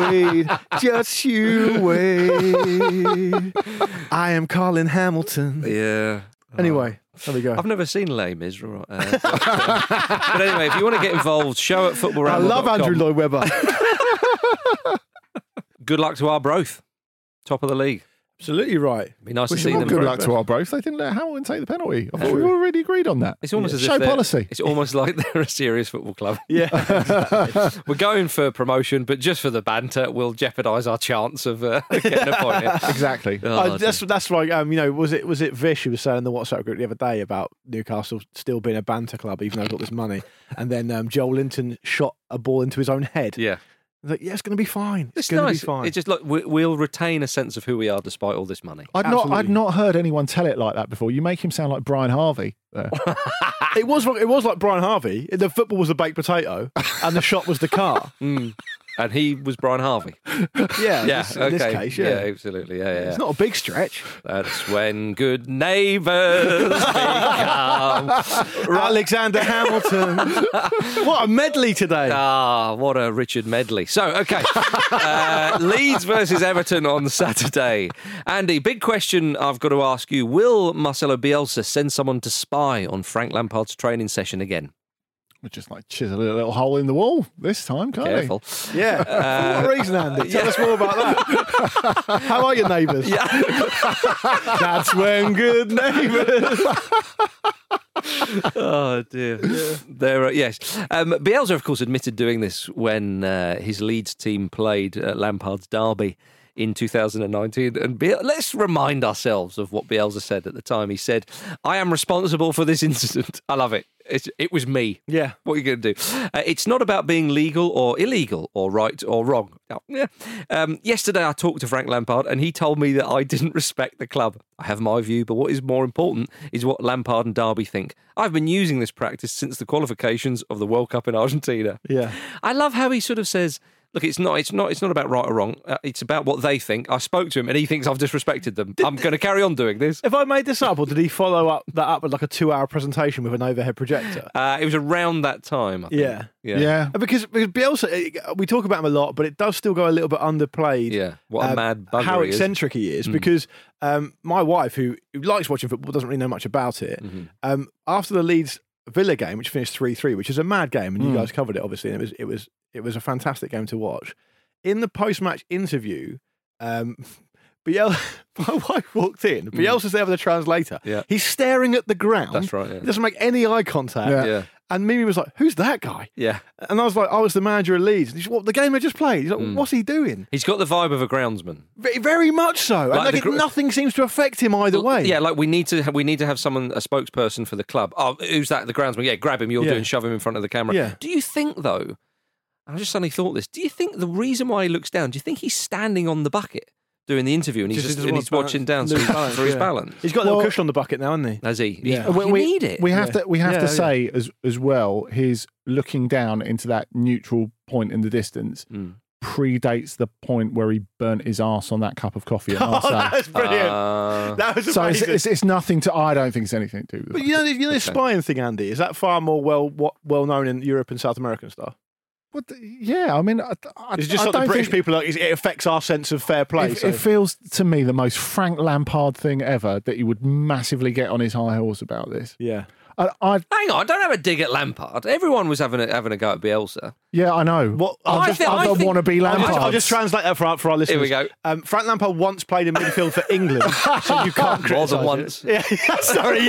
you wait. I am Colin Hamilton. Yeah. Anyway, there we go. I've never seen Les Mis. But anyway, if you want to get involved, show at footballramble.com. I love Andrew Lloyd Webber. Good luck to Arbroath. Top of the league. Absolutely right. Be nice Wish to see them all them. good for- luck to our Bros. They didn't let Hamilton take the penalty. I thought we already agreed on that. It's almost as if show they're- policy. It's almost like they're a serious football club. Yeah. We're going for promotion, but just for the banter, we'll jeopardise our chance of getting a point. Here. Exactly. Oh, that's right. Was it Vish who was saying in the WhatsApp group the other day about Newcastle still being a banter club, even though they've got this money, and then Joel Linton shot a ball into his own head. Yeah. Like, yeah, it's going to be fine. It's It's going to nice. be fine. It's just like we'll retain a sense of who we are despite all this money. I'd not heard anyone tell it like that before. You make him sound like Brian Harvey. There. It was like Brian Harvey. The football was the baked potato, and the shot was the car. And he was Brian Harvey. Yeah, Yeah, in this okay. case, Yeah, yeah. absolutely. Yeah. It's not a big stretch. That's when good neighbours become. Alexander Hamilton. What a medley today. Ah, what a Richard medley. So, okay. Leeds versus Everton on Saturday. Andy, big question I've got to ask you. Will Marcelo Bielsa send someone to spy on Frank Lampard's training session again? We're just like chisel a little hole in the wall this time, can't Careful. we? Yeah. For what reason, Andy? Tell us more about that. How are your neighbours? Yeah. That's when good neighbours. Oh dear. There, yes. Bielsa, of course, admitted doing this when his Leeds team played Lampard's derby in 2019. And let's remind ourselves of what Bielsa said at the time. He said, "I am responsible for this incident." I love it. It was me. Yeah. What are you going to do? It's not about being legal or illegal or right or wrong. Oh, yeah. Yesterday I talked to Frank Lampard and he told me that I didn't respect the club. I have my view, but what is more important is what Lampard and Derby think. I've been using this practice since the qualifications of the World Cup in Argentina. Yeah. I love how he sort of says, look, it's not about right or wrong. It's about what they think. I spoke to him and he thinks I've disrespected them. I'm going to carry on doing this. Have I made this up, or did he follow that up with like a 2-hour presentation with an overhead projector? It was around that time, I think. Yeah. Because Bielsa, we talk about him a lot, but it does still go a little bit underplayed. Yeah. What a mad bugger how he is. eccentric he is. Because my wife, who likes watching football, doesn't really know much about it. After the Leeds Villa game, which finished 3-3, which is a mad game, and you guys covered it obviously, and it was a fantastic game to watch. In the post-match interview, my wife walked in. Bielsa's there with a translator. Yeah. He's staring at the ground. That's right, yeah. He doesn't make any eye contact. Yeah. And Mimi was like, "Who's that guy?" Yeah. And I was like, "I was the manager of Leeds." And he said, "What, the game I just played?" He's like, "What's he doing?" He's got the vibe of a groundsman. Very much so. Like And the nothing seems to affect him either way. Yeah, like we need to have someone, a spokesperson for the club. Oh, who's that? The groundsman. Yeah, grab him. You'll do and shove him in front of the camera. Yeah. Do you think though? I just suddenly thought this. Do you think the reason why he looks down? Do you think he's standing on the bucket doing the interview and he's watching down for his balance? He's got a little cushion on the bucket now, hasn't he? Has he? Yeah. You need it. We have to say as well, his looking down into that neutral point in the distance predates the point where he burnt his arse on that cup of coffee at Marseille. Oh, that's brilliant. That was So amazing. it's nothing to. I don't think it's anything to do with But that. you know the spying thing, Andy, is that far more well known in Europe and South America and stuff? Yeah, I mean, It's just I like the don't British think- people. It affects our sense of fair play. It feels to me the most Frank Lampard thing ever that he would massively get on his high horse about this. Yeah. Hang on, don't have a dig at Lampard. Everyone was having a go at Bielsa. Yeah, I know. I don't want to be Lampard. I'll just translate that for our listeners. Here we go. Frank Lampard once played in midfield for England, so you can't More criticise than it. once. Yeah, sorry,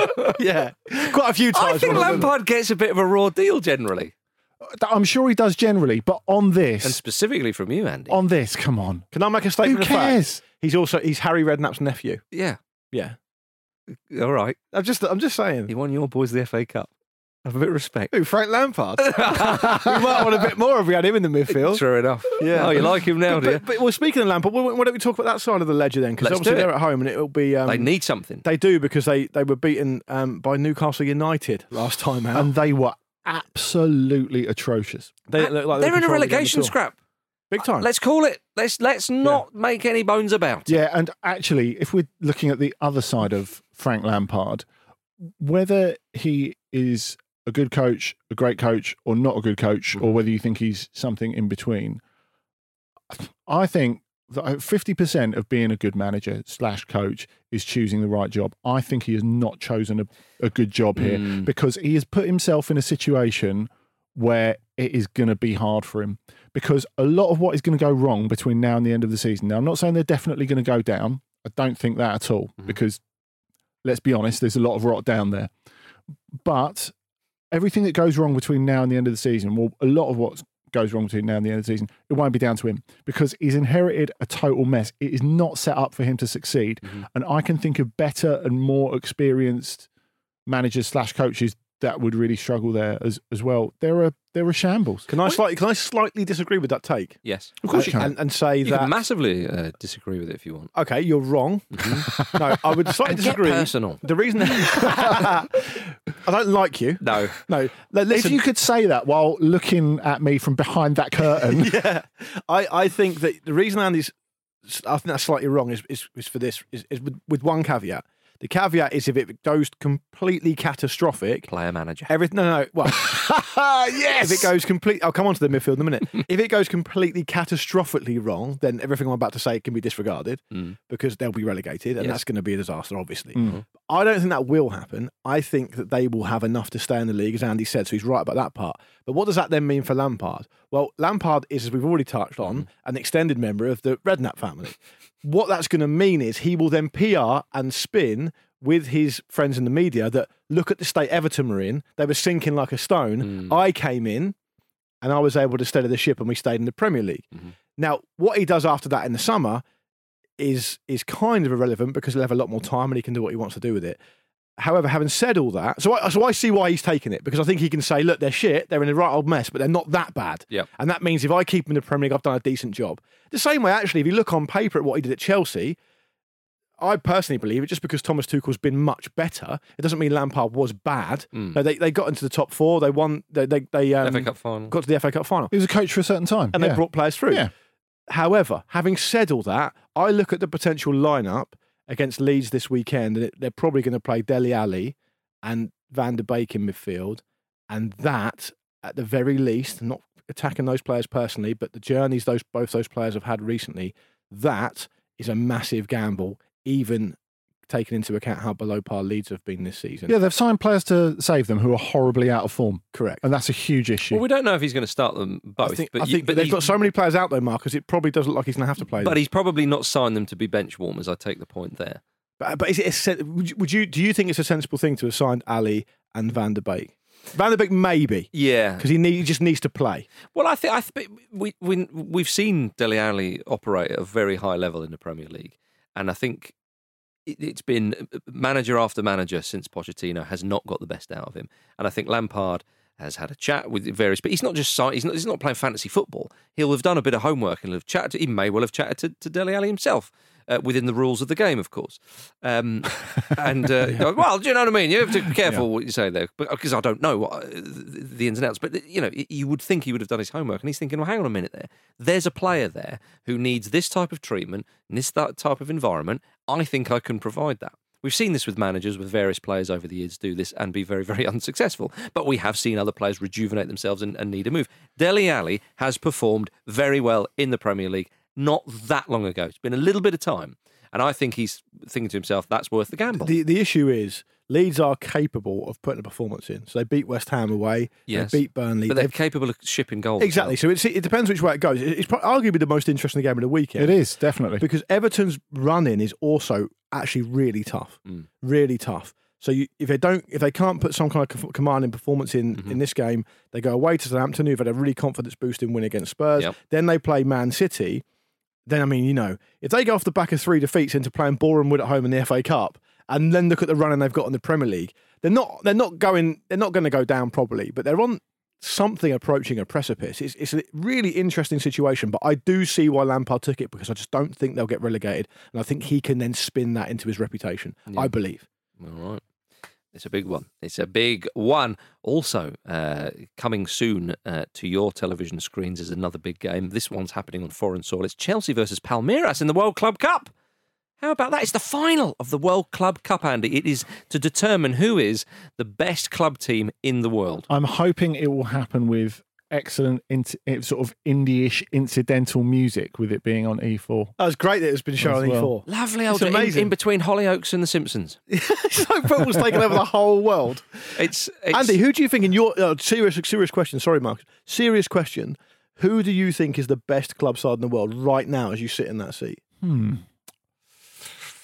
yeah. Quite a few times. I think more than- Lampard gets a bit of a raw deal generally. I'm sure he does generally, but on this, And specifically from you, Andy. on this, come on. Can I make a statement Who of fact? cares? He's Harry Redknapp's nephew. Yeah. Yeah. All right. I'm just saying. He won your boys the FA Cup. Have a bit of respect. Who, Frank Lampard? We might want a bit more if we had him in the midfield. True enough. Yeah. Oh, you like him now, do you? But well, speaking of Lampard, why don't we talk about that side of the ledger then? Because Let's obviously do it. they're at home and it'll be. They need something. They do, because they were beaten by Newcastle United last time out. And they were absolutely atrocious. They look like They're in a controlling the game relegation at all. scrap. Big time. Let's call it. Let's not make any bones about it. Yeah, and actually, if we're looking at the other side of Frank Lampard, whether he is a good coach, a great coach, or not a good coach, or whether you think he's something in between, I think that 50% of being a good manager / coach is choosing the right job. I think he has not chosen a good job here because he has put himself in a situation where it is going to be hard for him, because a lot of what is going to go wrong between now and the end of the season. Now, I'm not saying they're definitely going to go down. I don't think that at all, because let's be honest, there's a lot of rot down there. But everything that goes wrong between now and the end of the season, well, a lot of what goes wrong between now and the end of the season, it won't be down to him, because he's inherited a total mess. It is not set up for him to succeed. And I can think of better and more experienced managers / coaches that would really struggle there as well. There are shambles. Can I slightly disagree with that take? Yes, of course you can, and say you that can massively disagree with it if you want. Okay, you're wrong. No, I would slightly disagree. Get personal. The reason I don't like you. No. Listen, if you could say that while looking at me from behind that curtain. Yeah, I think that the reason I think that's slightly wrong is for this is with one caveat. The caveat is if it goes completely catastrophic. Player manager. No. Well, yes. If it goes I'll come on to the midfield in a minute. If it goes completely catastrophically wrong, then everything I'm about to say can be disregarded because they'll be relegated, and that's going to be a disaster, obviously. I don't think that will happen. I think that they will have enough to stay in the league, as Andy said, so he's right about that part. But what does that then mean for Lampard? Well, Lampard is, as we've already touched on, an extended member of the Redknapp family. What that's going to mean is he will then PR and spin with his friends in the media that look at the state Everton were in. They were sinking like a stone. I came in and I was able to steady the ship and we stayed in the Premier League. Now, what he does after that in the summer is kind of irrelevant because he'll have a lot more time and he can do what he wants to do with it. However, having said all that, so I see why he's taking it, because I think he can say, look, they're shit, they're in a right old mess, but they're not that bad. Yep. And that means if I keep them in the Premier League, I've done a decent job. The same way, actually, if you look on paper at what he did at Chelsea, I personally believe it, just because Thomas Tuchel's been much better, it doesn't mean Lampard was bad. No, they got into the top four, they won, they FA Cup final. Got to the FA Cup final. He was a coach for a certain time. And they brought players through. Yeah. However, having said all that, I look at the potential lineup against Leeds this weekend, and they're probably going to play Dele Alli and Van der Beek in midfield, and that, at the very least, not attacking those players personally, but the journeys both those players have had recently, that is a massive gamble, even taking into account how below par Leeds have been this season. Yeah, they've signed players to save them who are horribly out of form. Correct. And that's a huge issue. Well, we don't know if he's going to start them both. I think but they've got so many players out there, Marcus, it probably does look like he's going to have to play them. But he's probably not signed them to be bench warmers, I take the point there. But is it do you think it's a sensible thing to have signed Ali and Van der Beek? Van der Beek maybe, yeah, because he just needs to play. Well, I think we've seen Dele Alli operate at a very high level in the Premier League, and I think it's been manager after manager since Pochettino has not got the best out of him, and I think Lampard has had a chat with various, but he's not playing fantasy football. He'll have done a bit of homework and he may well have chatted to Dele Alli himself. Within the rules of the game, of course. Well, do you know what I mean? You have to be careful what you say there, because I don't know what, the ins and outs. But, you would think he would have done his homework, and he's thinking, well, hang on a minute there. There's a player there who needs this type of treatment, in this type of environment. I think I can provide that. We've seen this with managers, with various players over the years do this and be very, very unsuccessful. But we have seen other players rejuvenate themselves and need a move. Dele Alli has performed very well in the Premier League not that long ago. It's been a little bit of time. And I think he's thinking to himself, that's worth the gamble. The issue is Leeds are capable of putting a performance in. So they beat West Ham away. Yes. They beat Burnley. But they're capable of shipping goals. Exactly. So it depends which way it goes. It's arguably the most interesting game of the weekend. It is, definitely. Because Everton's run-in is also actually really tough. Really tough. So if they can't put some kind of commanding performance in this game, they go away to Southampton, who've had a really confidence-boosting win against Spurs. Yep. Then they play Man City. Then, I mean, if they go off the back of 3 defeats into playing Boreham Wood at home in the FA Cup, and then look at the running they've got in the Premier League, they're not going to go down probably, but they're on something approaching a precipice. It's a really interesting situation, but I do see why Lampard took it, because I just don't think they'll get relegated, and I think he can then spin that into his reputation. I believe. All right. It's a big one. It's a big one. Also, coming soon to your television screens is another big game. This one's happening on foreign soil. It's Chelsea versus Palmeiras in the World Club Cup. How about that? It's the final of the World Club Cup, Andy. It is to determine who is the best club team in the world. I'm hoping it will happen with excellent sort of indie-ish incidental music, with it being on E4. Oh, it's great that it's been shown on E4. Lovely old in between Hollyoaks and The Simpsons. It's like football's taken over the whole world. It's Andy, who do you think, in your serious question, sorry Mark, serious question, who do you think is the best club side in the world right now as you sit in that seat?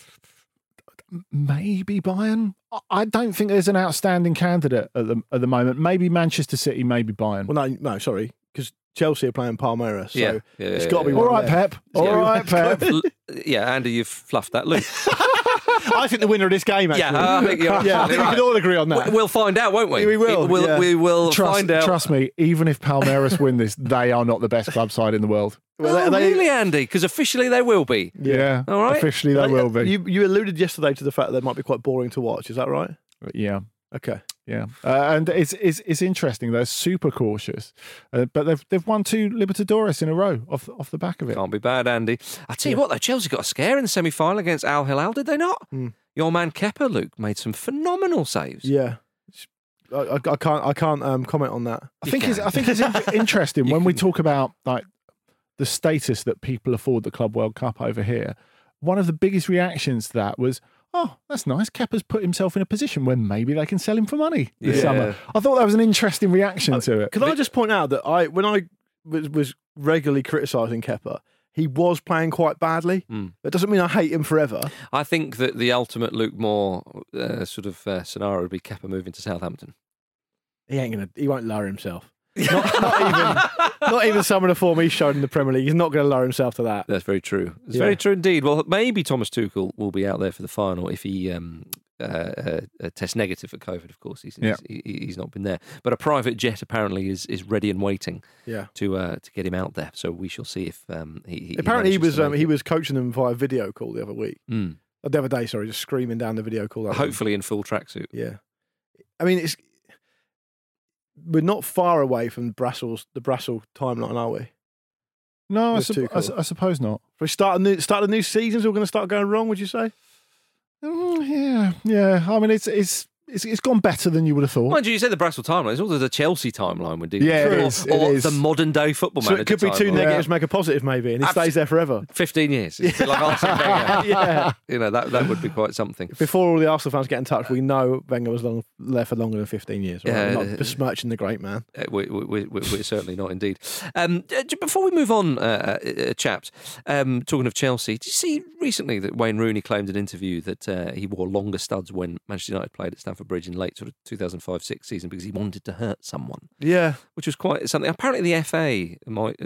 maybe Bayern. I don't think there's an outstanding candidate at the moment. Maybe Manchester City, maybe Bayern. Well, no, sorry, because Chelsea are playing Palmeiras, so Yeah, it's got to be All one right, there. Pep. All right, Pep. Yeah, Andy, you've fluffed that, Luke. I think the winner of this game, actually. Yeah, I think you're I think absolutely we right. can all agree on that. We'll find out, won't we? We will. We will find out. Trust me, even if Palmeiras win this, they are not the best club side in the world. Well, really, Andy? Because officially they will be. Yeah. All right. Officially they will be. You alluded yesterday to the fact that they might be quite boring to watch. Is that right? Yeah. Okay. Yeah, and it's interesting. They're super cautious, but they've won 2 Libertadores in a row off the back of it. Can't be bad, Andy. I tell you what, though, Chelsea got a scare in the semi-final against Al Hilal, did they not? Your man Kepa, Luke, made some phenomenal saves. Yeah. I can't comment on that. I think it's interesting when we talk about like the status that people afford the Club World Cup over here. One of the biggest reactions to that was, oh, that's nice. Kepa's put himself in a position where maybe they can sell him for money this summer. I thought that was an interesting reaction to it. Can I just point out that when I was regularly criticising Kepa, he was playing quite badly. That doesn't mean I hate him forever. I think that the ultimate Luke Moore scenario would be Kepa moving to Southampton. He won't lower himself. Not even some of the form he's shown in the Premier League. He's not going to lower himself to that. That's very true. It's very true indeed. Well, maybe Thomas Tuchel will be out there for the final if he tests negative for COVID. Of course, he's not been there. But a private jet apparently is ready and waiting. To get him out there. So we shall see if he. Apparently, he was coaching them via video call the other week. The other day, sorry, just screaming down the video call. Hopefully in full tracksuit. Yeah, I mean we're not far away from the Brassel timeline, are we? No, I suppose not. If we start the new seasons, we're going to start going wrong, would you say? Yeah. I mean, it's gone better than you would have thought. Mind you said the Brassel timeline. It's also the Chelsea timeline we're dealing with. Or the modern day football manager. So it could be 2 negatives make a positive, maybe, and he stays there forever. 15 years. It's like Arsene Wenger. Yeah. You know, that would be quite something. Before all the Arsenal fans get in touch, we know Wenger was there for longer than 15 years. Right? We're not besmirching the great man. We're certainly not, indeed. Before we move on, chaps, talking of Chelsea, did you see recently that Wayne Rooney claimed in an interview that he wore longer studs when Manchester United played at Stamford Bridge in late sort of 2005-06 season because he wanted to hurt someone? Yeah. Which was quite something. Apparently the FA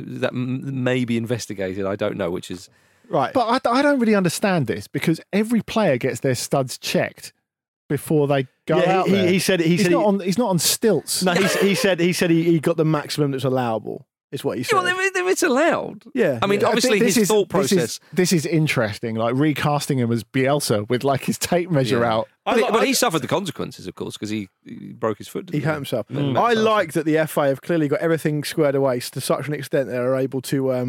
may be investigated, I don't know, which is... Right. But I don't really understand this because every player gets their studs checked before they go out there. He said he's not on stilts. No, he said he got the maximum that's allowable. Is what he said. Well, if it's allowed. Yeah. I mean, obviously his thought process. This is interesting, like recasting him as Bielsa with like his tape measure out. But he suffered the consequences, of course, because he broke his foot. He hurt himself. I like that the FA have clearly got everything squared away to such an extent they're able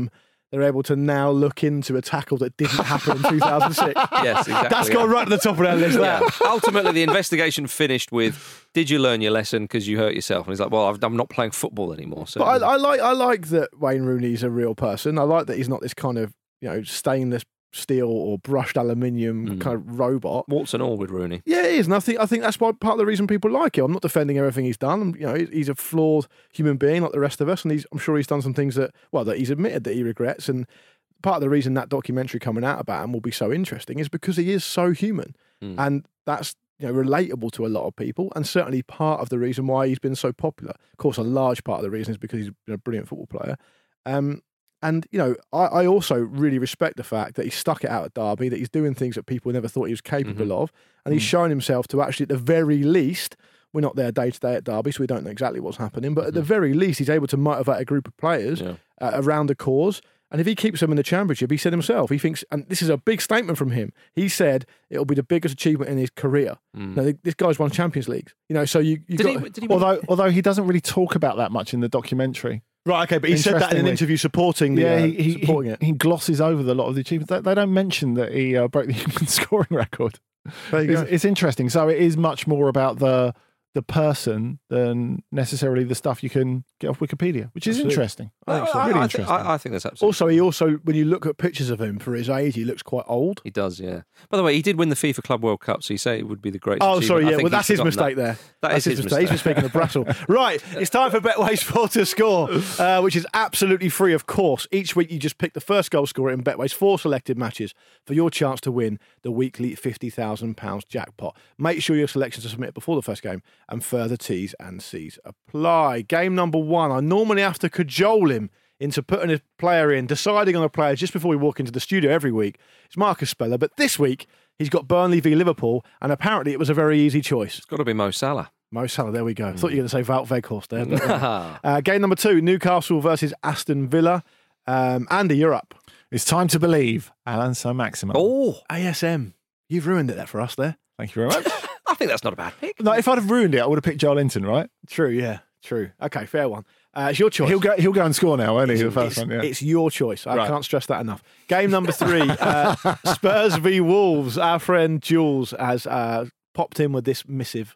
to now look into a tackle that didn't happen in 2006. Yes, exactly. That's gone right to the top of that list. Yeah. Ultimately, the investigation finished with, did you learn your lesson because you hurt yourself? And he's like, well, I'm not playing football anymore. So. But I like that Wayne Rooney's a real person. I like that he's not this kind of stainless steel or brushed aluminium kind of robot. Warts and all with Rooney. Yeah, he is. And I think that's part of the reason people like him. I'm not defending everything he's done. He's a flawed human being like the rest of us, and I'm sure he's done some things that he's admitted that he regrets. And part of the reason that documentary coming out about him will be so interesting is because he is so human, and that's relatable to a lot of people, and certainly part of the reason why he's been so popular. Of course, a large part of the reason is because he's been a brilliant football player. And, I also really respect the fact that he stuck it out at Derby, that he's doing things that people never thought he was capable of. And he's shown himself to actually, at the very least, we're not there day to day at Derby, so we don't know exactly what's happening. But at the very least, he's able to motivate a group of players around a cause. And if he keeps them in the Championship, he said himself, he thinks, and this is a big statement from him, he said it'll be the biggest achievement in his career. Now, this guy's won Champions Leagues. So although he doesn't really talk about that much in the documentary. Right, okay, but he said that in an interview supporting it. He glosses over a lot of the achievements. They don't mention that he broke the human scoring record. There you go. It's interesting. So it is much more about the the person than necessarily the stuff you can get off Wikipedia, which is Absolutely. interesting. I think so. Really I interesting. I think that's absolutely. Also, he also, when you look at pictures of him for his age, he looks quite old. He does, yeah. By the way, he did win the FIFA Club World Cup, so you say it would be the greatest. Oh, achievement. sorry, I yeah. think Well, he's that's his forgotten mistake that. there. That's his mistake. He's been speaking of Brassel. Right, it's time for Betway's 4 to score, which is absolutely free, of course. Each week you just pick the first goal scorer in Betway's 4 selected matches for your chance to win the weekly £50,000 jackpot. Make sure your selections are submitted before the first game, and further T's and C's apply. Game number 1. I normally have to cajole him into putting a player in, deciding on a player just before we walk into the studio every week. It's Marcus Speller, but this week he's got Burnley v Liverpool, and apparently it was a very easy choice. It's got to be Mo Salah. Mo Salah, there we go. I thought you were going to say Wout Weghorst there. But, game number 2, Newcastle versus Aston Villa. Andy, you're up. It's time to believe. Alan Saint-Maximin. Oh, ASM. You've ruined it there for us there. Thank you very much. I think that's not a bad pick. No, if I'd have ruined it, I would have picked Joel Linton, right? True, yeah. True. Okay, fair one. It's your choice. He'll go and score now, won't he? The first one, yeah. It's your choice. I Right. can't stress that enough. Game number 3, Spurs v Wolves. Our friend Jules has popped in with this missive.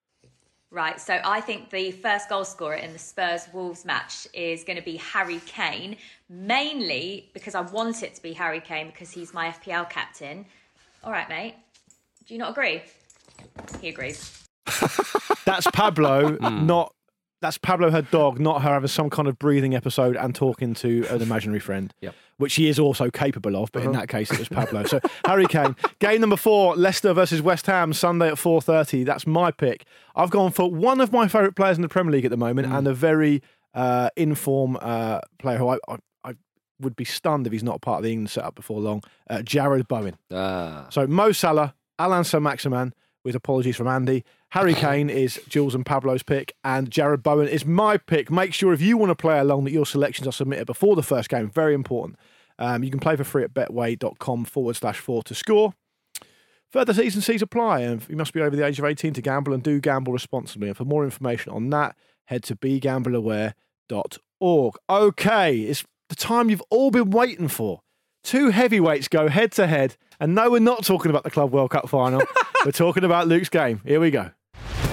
Right, so I think the first goal scorer in the Spurs-Wolves match is going to be Harry Kane, mainly because I want it to be Harry Kane because he's my FPL captain. All right, mate. Do you not agree? He agrees. That's Pablo, that's Pablo, her dog, not her having some kind of breathing episode and talking to an imaginary friend, which she is also capable of, but in that case it was Pablo. So Harry Kane. Game number 4, Leicester versus West Ham, Sunday at 4:30. That's my pick. I've gone for one of my favourite players in the Premier League at the moment and a very in-form player who I would be stunned if he's not part of the England setup before long, Jared Bowen. So Mo Salah, Alan Saint-Maximin, with apologies from Andy. Harry Kane is Jules and Pablo's pick, and Jared Bowen is my pick. Make sure if you want to play along that your selections are submitted before the first game. Very important. You can play for free at betway.com/4 to score. Further T's and C's apply, and you must be over the age of 18 to gamble, and do gamble responsibly. And for more information on that, head to begambleaware.org. Okay, it's the time you've all been waiting for. 2 heavyweights go head to head, and no, we're not talking about the Club World Cup final. We're talking about Luke's game. Here we go.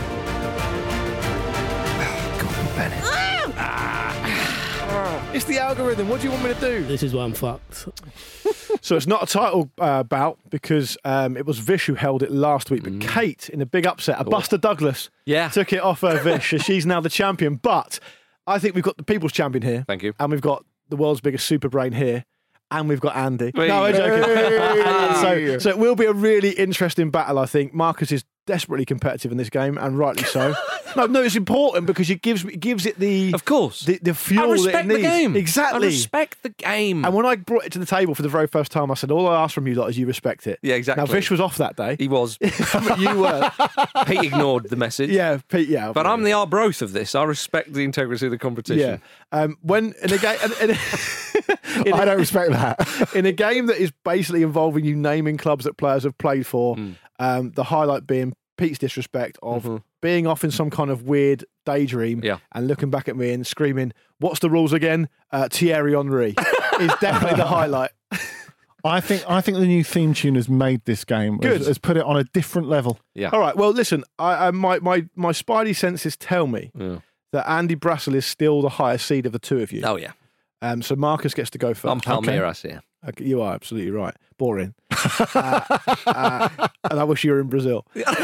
It's the algorithm. What do you want me to do? This is why I'm fucked. So it's not a title bout because it was Vish who held it last week, but Kate, in a big upset, Buster Douglas, took it off her Vish, so she's now the champion. But I think we've got the people's champion here. Thank you. And we've got the world's biggest super brain here. And we've got Andy. Hey. No, I'm joking. So it will be a really interesting battle, I think. Marcus is desperately competitive in this game, and rightly so. No, it's important because it gives it the, of course, the fuel I respect that it needs. the game. Exactly. I respect the game. And when I brought it to the table for the very first time, I said, all I ask from you lot is you respect it. Yeah, exactly. Now, Vish was off that day. He was. But you were. Pete ignored the message. Yeah, Pete, yeah. But I'm the Arbroath of this. I respect the integrity of the competition. Yeah. When in a game... I don't respect that. In a game that is basically involving you naming clubs that players have played for, the highlight being Pete's disrespect of being off in some kind of weird daydream and looking back at me and screaming, "What's the rules again?" Thierry Henry is definitely the highlight. I think the new theme tune has made this game. Good. Has put it on a different level. Yeah. All right. Well, listen. My spidey senses tell me that Andy Brassel is still the highest seed of the two of you. Oh yeah. So Marcus gets to go first. I'm Palmeiras here. Okay, you are absolutely right. Boring. And I wish you were in Brazil.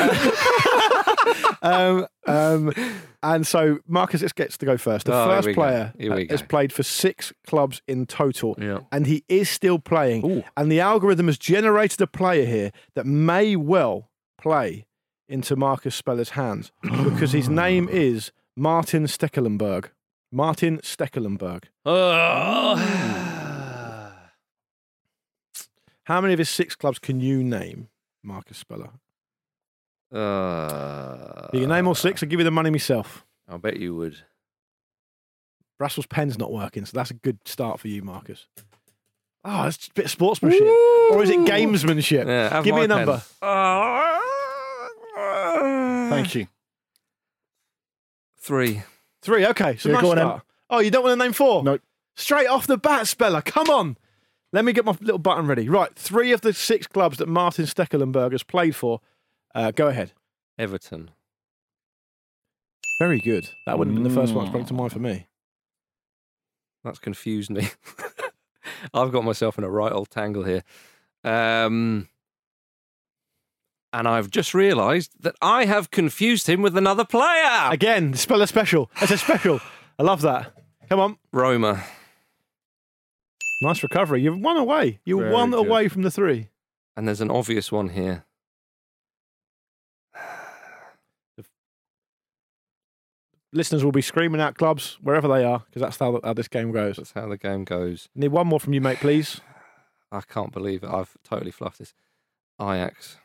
And so Marcus gets to go first. The first player has played for 6 clubs in total, and he is still playing. Ooh. And the algorithm has generated a player here that may well play into Marcus Speller's hands because his name is Martin Stekelenburg. Martin Stekelenburg. How many of his 6 clubs can you name, Marcus Speller? You can name all 6. I'll give you the money myself. I bet you would. Brassel's pen's not working, so that's a good start for you, Marcus. Oh, that's a bit of sportsmanship. Or is it gamesmanship? Yeah, give me a number. Thank you. 3. 3, okay. So Yeah, nice go on start. Oh, you don't want to name 4? No. Straight off the bat, Speller. Come on. Let me get my little button ready. Right, 3 of the 6 clubs that Martin Stekelenburg has played for. Go ahead. Everton. Very good. That wouldn't have been the first one that sprung to mind for me. That's confused me. I've got myself in a right old tangle here. And I've just realised that I have confused him with another player. Again, spell a special. It's a special. I love that. Come on. Roma. Nice recovery. You've one away. You're Very one good. away from the 3. And there's an obvious one here. Listeners will be screaming out clubs wherever they are because that's how this game goes. That's how the game goes. Need one more from you, mate, please. I can't believe it. I've totally fluffed this. Ajax.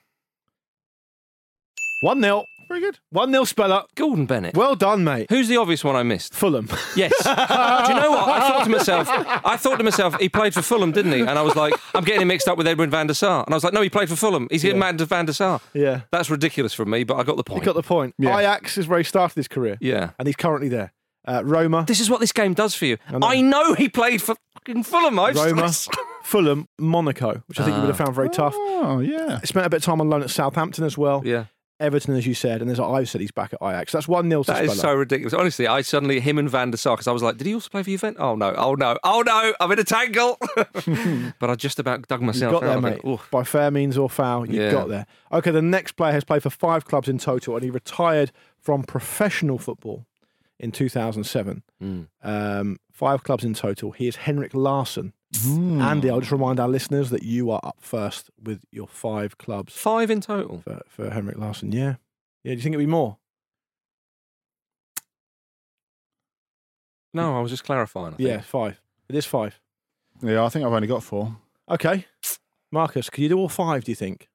1-0. Very good. 1-0 Speller. Gordon Bennett. Well done, mate. Who's the obvious one I missed? Fulham. Yes. Do you know what? I thought to myself, he played for Fulham, didn't he? And I was like, I'm getting him mixed up with Edwin van der Sar. And I was like, no, he played for Fulham. He's getting mad to Van der Sar. Yeah. That's ridiculous from me, but I got the point. You got the point. Yeah. Ajax is where he started his career. Yeah. And he's currently there. Roma. This is what this game does for you. I know he played for fucking Fulham. Roma, Fulham, Monaco, which I think you would have found very tough. Oh, yeah. He spent a bit of time on loan at Southampton as well. Yeah. Everton, as you said, and as I've said, he's back at Ajax. That's 1-0 to That is Speller. so ridiculous. Honestly, him and Van der Sar, because I was like, did he also play for Juventus? Oh no, I'm in a tangle. But I just about dug You myself got out. there, of mate. it. Oof. By fair means or foul, you Yeah. got there. Okay, the next player has played for 5 clubs in total, and he retired from professional football in 2007. 5 clubs in total. He is Henrik Larsson. Andy, I'll just remind our listeners that you are up first with your 5 clubs. 5 in total? For Henrik Larsson, yeah. Yeah, do you think it'll be more? No, I was just clarifying. I think. Yeah, 5. It is 5. Yeah, I think I've only got 4. Okay. Marcus, can you do all 5, do you think?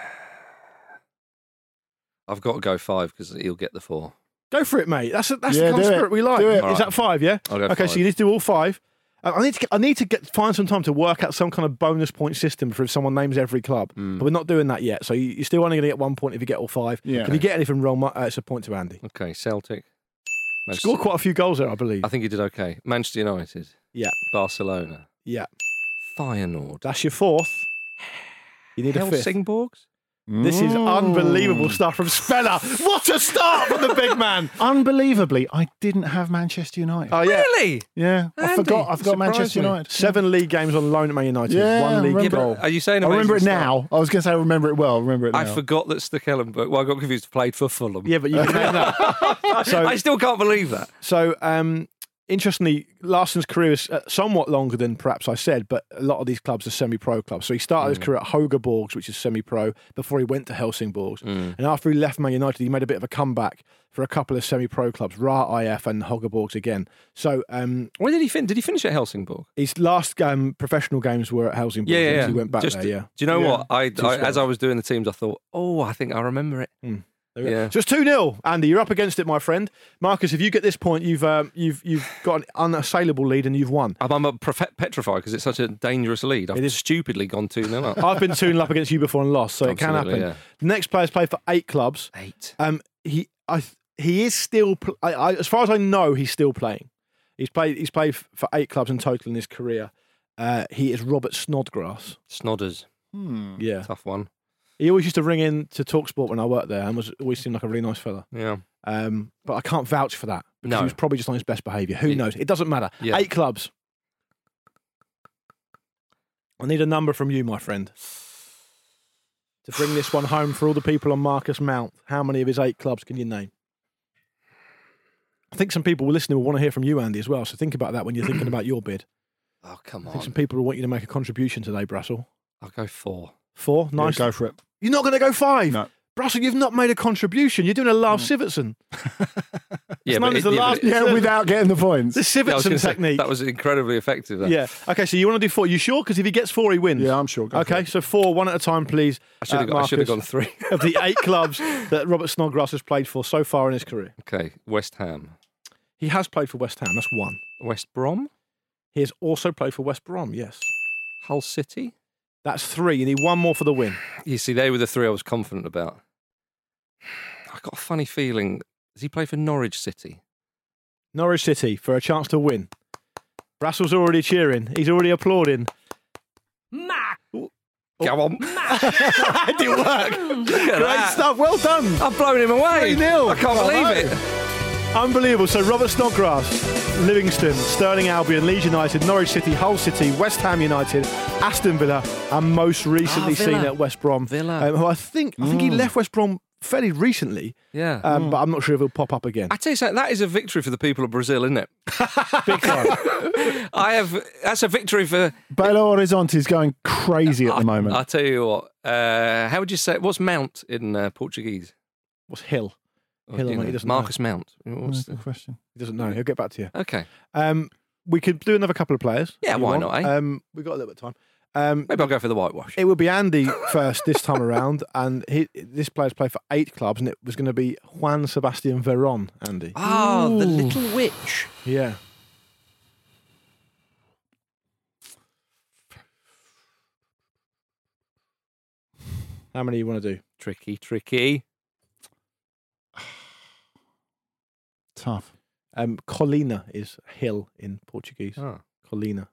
I've got to go 5 because he'll get the 4. Go for it, mate. That's the kind do of it. spirit we like. Do it. Is All right. that 5, yeah? I'll go okay, 5. so you need to do all 5. I need to find some time to work out some kind of bonus point system for if someone names every club. But we're not doing that yet. So you're still only going to get 1 point if you get all 5. Yeah. If you get anything wrong, it's a point to Andy. Okay, Celtic. Scored quite a few goals there, I believe. I think he did okay. Manchester United. Yeah. Barcelona. Yeah. Feyenoord. That's your 4th. You need a 5th. Helsingborgs. This is unbelievable stuff from Speller. What a start from the big man. Unbelievably, I didn't have Manchester United. Oh, yeah. Really? Yeah, I forgot Manchester United. 7 league games on loan at Man United. Yeah, 1 league remember- goal. Are you saying I remember it amazing now. stuff? I was going to say I remember it well. I remember it now. I forgot that Stekelenburg, well, I got confused, played for Fulham. Yeah, but you can name that. So, I still can't believe that. So, interestingly, Larsson's career is somewhat longer than perhaps I said, but a lot of these clubs are semi-pro clubs. So he started his career at Hogeborgs, which is semi-pro, before he went to Helsingborgs. And after he left Man United, he made a bit of a comeback for a couple of semi-pro clubs, Ra IF and Hogeborgs again. So, where did he finish? Did he finish at Helsingborg? His last professional games were at Helsingborg. Yeah. He went back Just- there, yeah. Do you know what? I Too as slow. I was doing the teams, I thought, I think I remember it. There we go. Yeah. So it's 2-0, Andy. You're up against it, my friend. Marcus, if you get this point, you've got an unassailable lead and you've won. I'm petrified because it's such a dangerous lead. I've stupidly gone 2-0 up. I've been 2-0 up against you before and lost, so it can Absolutely, happen. yeah. The next player's played for 8 clubs. 8. He is still, as far as I know, he's still playing. He's played for 8 clubs in total in his career. He is Robert Snodgrass. Snodders. Yeah. Tough one. He always used to ring in to TalkSport when I worked there and always seemed like a really nice fella. Yeah. But I can't vouch for that because No. he was probably just on his best behaviour. Who knows? It doesn't matter. Yeah. 8 clubs. I need a number from you, my friend, to bring this one home for all the people on Marcus Mount. How many of his 8 clubs can you name? I think some people listening will want to hear from you, Andy, as well. So think about that when you're thinking about your bid. Oh, come I think on. some people will want you to make a contribution today, Brassel. I'll go 4. 4? Nice. Go for it. You're not going to go 5? No. Brassel, you've not made a contribution. You're doing a Lars Sivertson. Yeah, known but as the last- Yeah, without getting the points. The Yeah, I was Sivertson gonna say, technique. that was incredibly effective. That. Yeah. Okay, so you want to do 4. You sure? Because if he gets 4, he wins. Yeah, I'm sure. Go for Okay, it. so 4, one at a time, please. I should have Marcus, gone 3. of the 8 clubs that Robert Snodgrass has played for so far in his career. Okay, West Ham. He has played for West Ham. That's 1. West Brom. He has also played for West Brom, yes. Hull City. That's 3. You need 1 more for the win. You see, they were the 3 I was confident about. I got a funny feeling. Does he play for Norwich City? Norwich City for a chance to win. Brassel's already cheering. He's already applauding. Go on. It didn't work. Look at Great that. stuff. Well done. I've blown him away. 3-0. I can't Well believe done. it. Unbelievable. So Robert Snodgrass, Livingston, Stirling Albion, Leeds United, Norwich City, Hull City, West Ham United, Aston Villa, and most recently seen at West Brom. Who I think he left West Brom fairly recently. Yeah. But I'm not sure if he'll pop up again. I tell you something, that is a victory for the people of Brazil, isn't it? Big time. That's a victory for... Belo Horizonte is going crazy at the moment. I tell you what, how would you say, what's Mount in Portuguese? What's Hill? Hill, he doesn't Marcus know. Mount. What's the question? He doesn't know. He'll get back to you. Okay. We could do another couple of players. Yeah, if you why want. not, eh? We've got a little bit of time. Maybe I'll go for the whitewash. It will be Andy first this time around, and this player's played for 8 clubs, and it was going to be Juan Sebastian Veron, Andy. Oh, the little witch. Yeah. How many you want to do? Tricky. Tough. Colina is hill in Portuguese. Oh. Colina.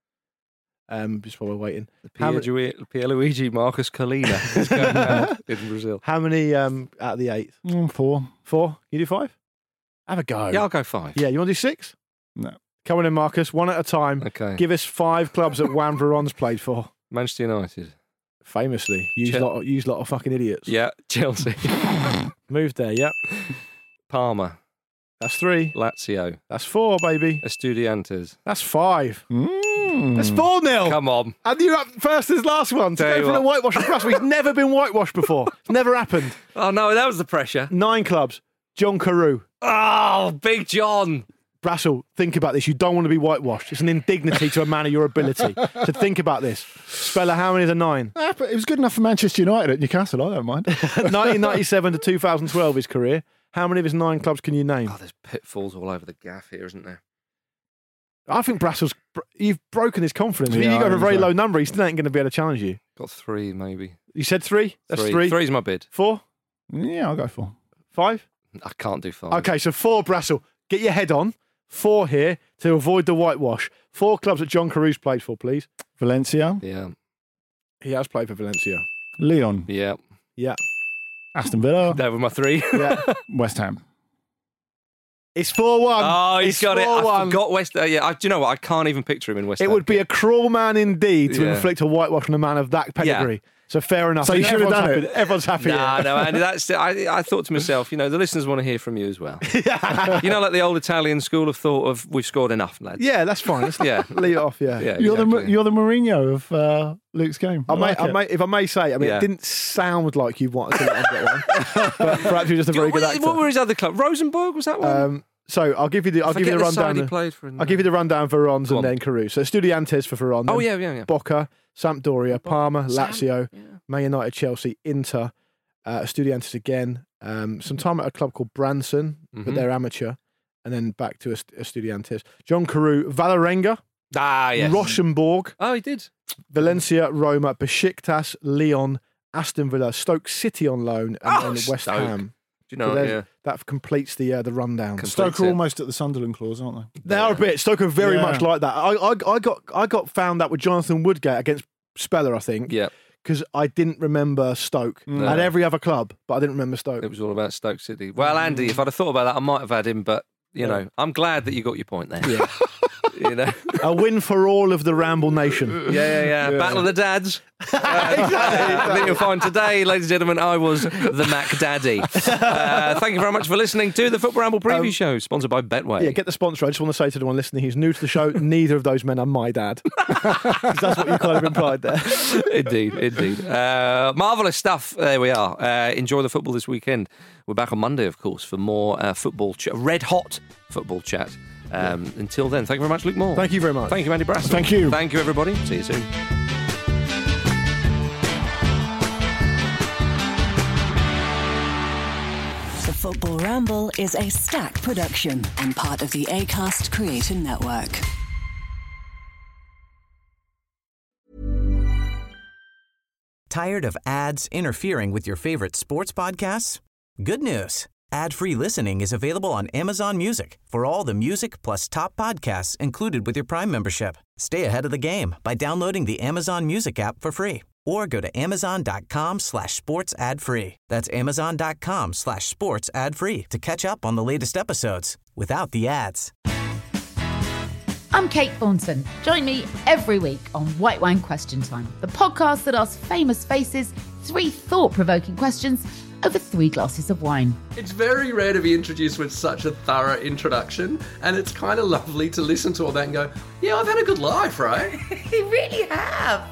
Just while we're waiting. Pierluigi Marcus Colina is going out in Brazil. How many out of the 8? 4. 4? You do 5? Have a go. Yeah, I'll go 5. Yeah, you want to do 6? No. Come on in, Marcus. One at a time. Okay. Give us 5 clubs that Juan Veron's played for. Manchester United. Famously. Use lot of fucking idiots. Yeah, Chelsea. Moved there, yep. Parma. That's 3. Lazio. That's 4, baby. Estudiantes. That's 5. That's 4-0. Come on. And you're up first as last one. To go for the whitewash of Brussels. He's never been whitewashed before. It's never happened. Oh, no, that was the pressure. 9 clubs. John Carew. Oh, Big John. Brassel, think about this. You don't want to be whitewashed. It's an indignity to a man of your ability. So think about this. Speller, how many is a 9? But it was good enough for Manchester United at Newcastle. I don't mind. 1997 to 2012, his career. How many of his 9 clubs can you name? Oh, there's pitfalls all over the gaff here, isn't there? I think Brassel's... You've broken his confidence. Yeah, If you go for a very so. low number, he still ain't going to be able to challenge you. Got 3, maybe. You said 3? That's 3. 3's my bid. 4? Yeah, I'll go 4. 5? I can't do 5. Okay, so 4, Brassel. Get your head on. 4 here to avoid the whitewash. 4 clubs that John Carew's played for, please. Valencia. Yeah. He has played for Valencia. Leon. Yeah. Yeah. Aston Villa. There were my 3. Yeah. West Ham. It's 4-1. Oh, he's It's got it. I 4-1. forgot West. Do you know what? I can't even picture him in West Ham. It would be a cruel man indeed to Yeah. inflict a whitewash on a man of that pedigree. So fair enough. So you should have done Everyone's it. happy. Everyone's happy. No, Andy, I thought to myself, the listeners want to hear from you as well. Like the old Italian school of thought of, we've scored enough, lads. Yeah, that's fine. Let's Yeah. leave it off, yeah. Yeah, You're exactly. the Mourinho of Luke's game. If I may say, Yeah. it didn't sound like you wanted to let him get one. But perhaps you're just a very good actor. What were his other clubs? Rosenborg, was that one? So I'll give you the Forget the rundown. side he played for. I'll give you the rundown for Verons Go and on. then Carew. So Estudiantes for Veron. Oh, then yeah. Boca, Sampdoria, Parma, Lazio, Man United, Chelsea, Inter, Estudiantes again. Some time at a club called Branson, but they're amateur, and then back to Estudiantes. John Carew, Valerenga, yes. Rochenborg. Oh, he did. Valencia, Roma, Besiktas, Lyon, Aston Villa, Stoke City on loan, and then West Stoke. Ham. Do you know? So Yeah. that completes the rundown. Stoke are almost at the Sunderland clause, aren't they? They are a bit. Stoke are very Yeah. much like that. I got found out with Jonathan Woodgate against Speller, I think. Yeah. Because I didn't remember Stoke. No. I had every other club, but I didn't remember Stoke. It was all about Stoke City. Well, Andy, if I'd have thought about that, I might have had him, but, I'm glad that you got your point there. Yeah. Yeah. A win for all of the Ramble Nation. Yeah. Battle of the Dads. I think you'll find today, ladies and gentlemen, I was the Mac Daddy. Thank you very much for listening to the Football Ramble preview show, sponsored by Betway. Yeah, get the sponsor. I just want to say to anyone listening who's new to the show, neither of those men are my dad. 'Cause that's what you kind of implied there. Indeed. Marvellous stuff. There we are. Enjoy the football this weekend. We're back on Monday, of course, for more football red hot football chat. Until then, thank you very much, Luke Moore. Thank you very much. Thank you, Andy Brass. Thank you. Thank you, everybody. See you soon. The Football Ramble is a Stack production and part of the Acast Creator Network. Tired of ads interfering with your favorite sports podcasts? Good news. Ad-free listening is available on Amazon Music for all the music plus top podcasts included with your Prime membership. Stay ahead of the game by downloading the Amazon Music app for free or go to amazon.com/sports ad free. That's amazon.com/sports ad free to catch up on the latest episodes without the ads. I'm Kate Thornton. Join me every week on White Wine Question Time, the podcast that asks famous faces 3 thought-provoking questions over 3 glasses of wine. It's very rare to be introduced with such a thorough introduction, and it's kind of lovely to listen to all that and go, yeah, I've had a good life, right? You really have.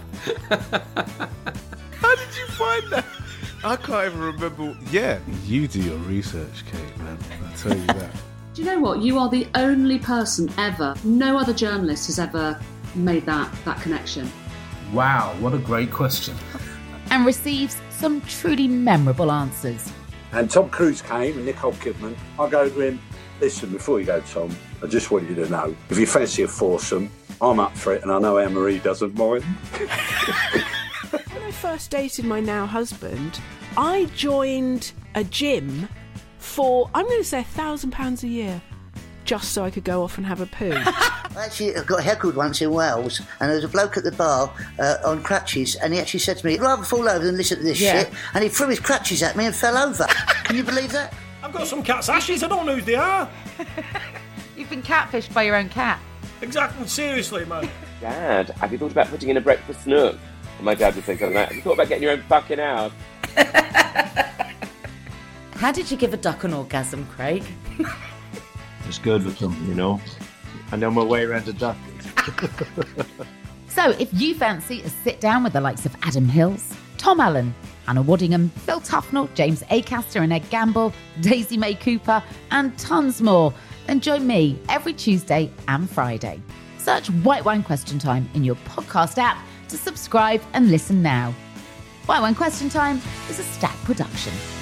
How did you find that? I can't even remember. Yeah, you do your research, Kate, man. I'll tell you that. Do you know what? You are the only person ever, no other journalist has ever made that connection. Wow, what a great question. And receives some truly memorable answers. And Tom Cruise came and Nicole Kidman. I go to him, listen, before you go, Tom, I just want you to know, if you fancy a foursome, I'm up for it, and I know Anne-Marie doesn't mind. When I first dated my now husband, I joined a gym for, I'm going to say £1,000 a year, just so I could go off and have a poo. I actually got heckled once in Wales, and there was a bloke at the bar on crutches, and he actually said to me, I'd rather fall over than listen to this shit, and he threw his crutches at me and fell over. Can you believe that? I've got some cat's ashes, I don't know who they are. You've been catfished by your own cat. Exactly, seriously, man. Dad, have you thought about putting in a breakfast nook? And my dad would say something like that. Have you thought about getting your own fucking house? How did you give a duck an orgasm, Craig? It's good with them, you know. I know my way around a duck. So if you fancy a sit down with the likes of Adam Hills, Tom Allen, Anna Waddingham, Phil Tufnell, James Acaster and Ed Gamble, Daisy May Cooper, and tons more, then join me every Tuesday and Friday. Search White Wine Question Time in your podcast app to subscribe and listen now. White Wine Question Time is a Stack production.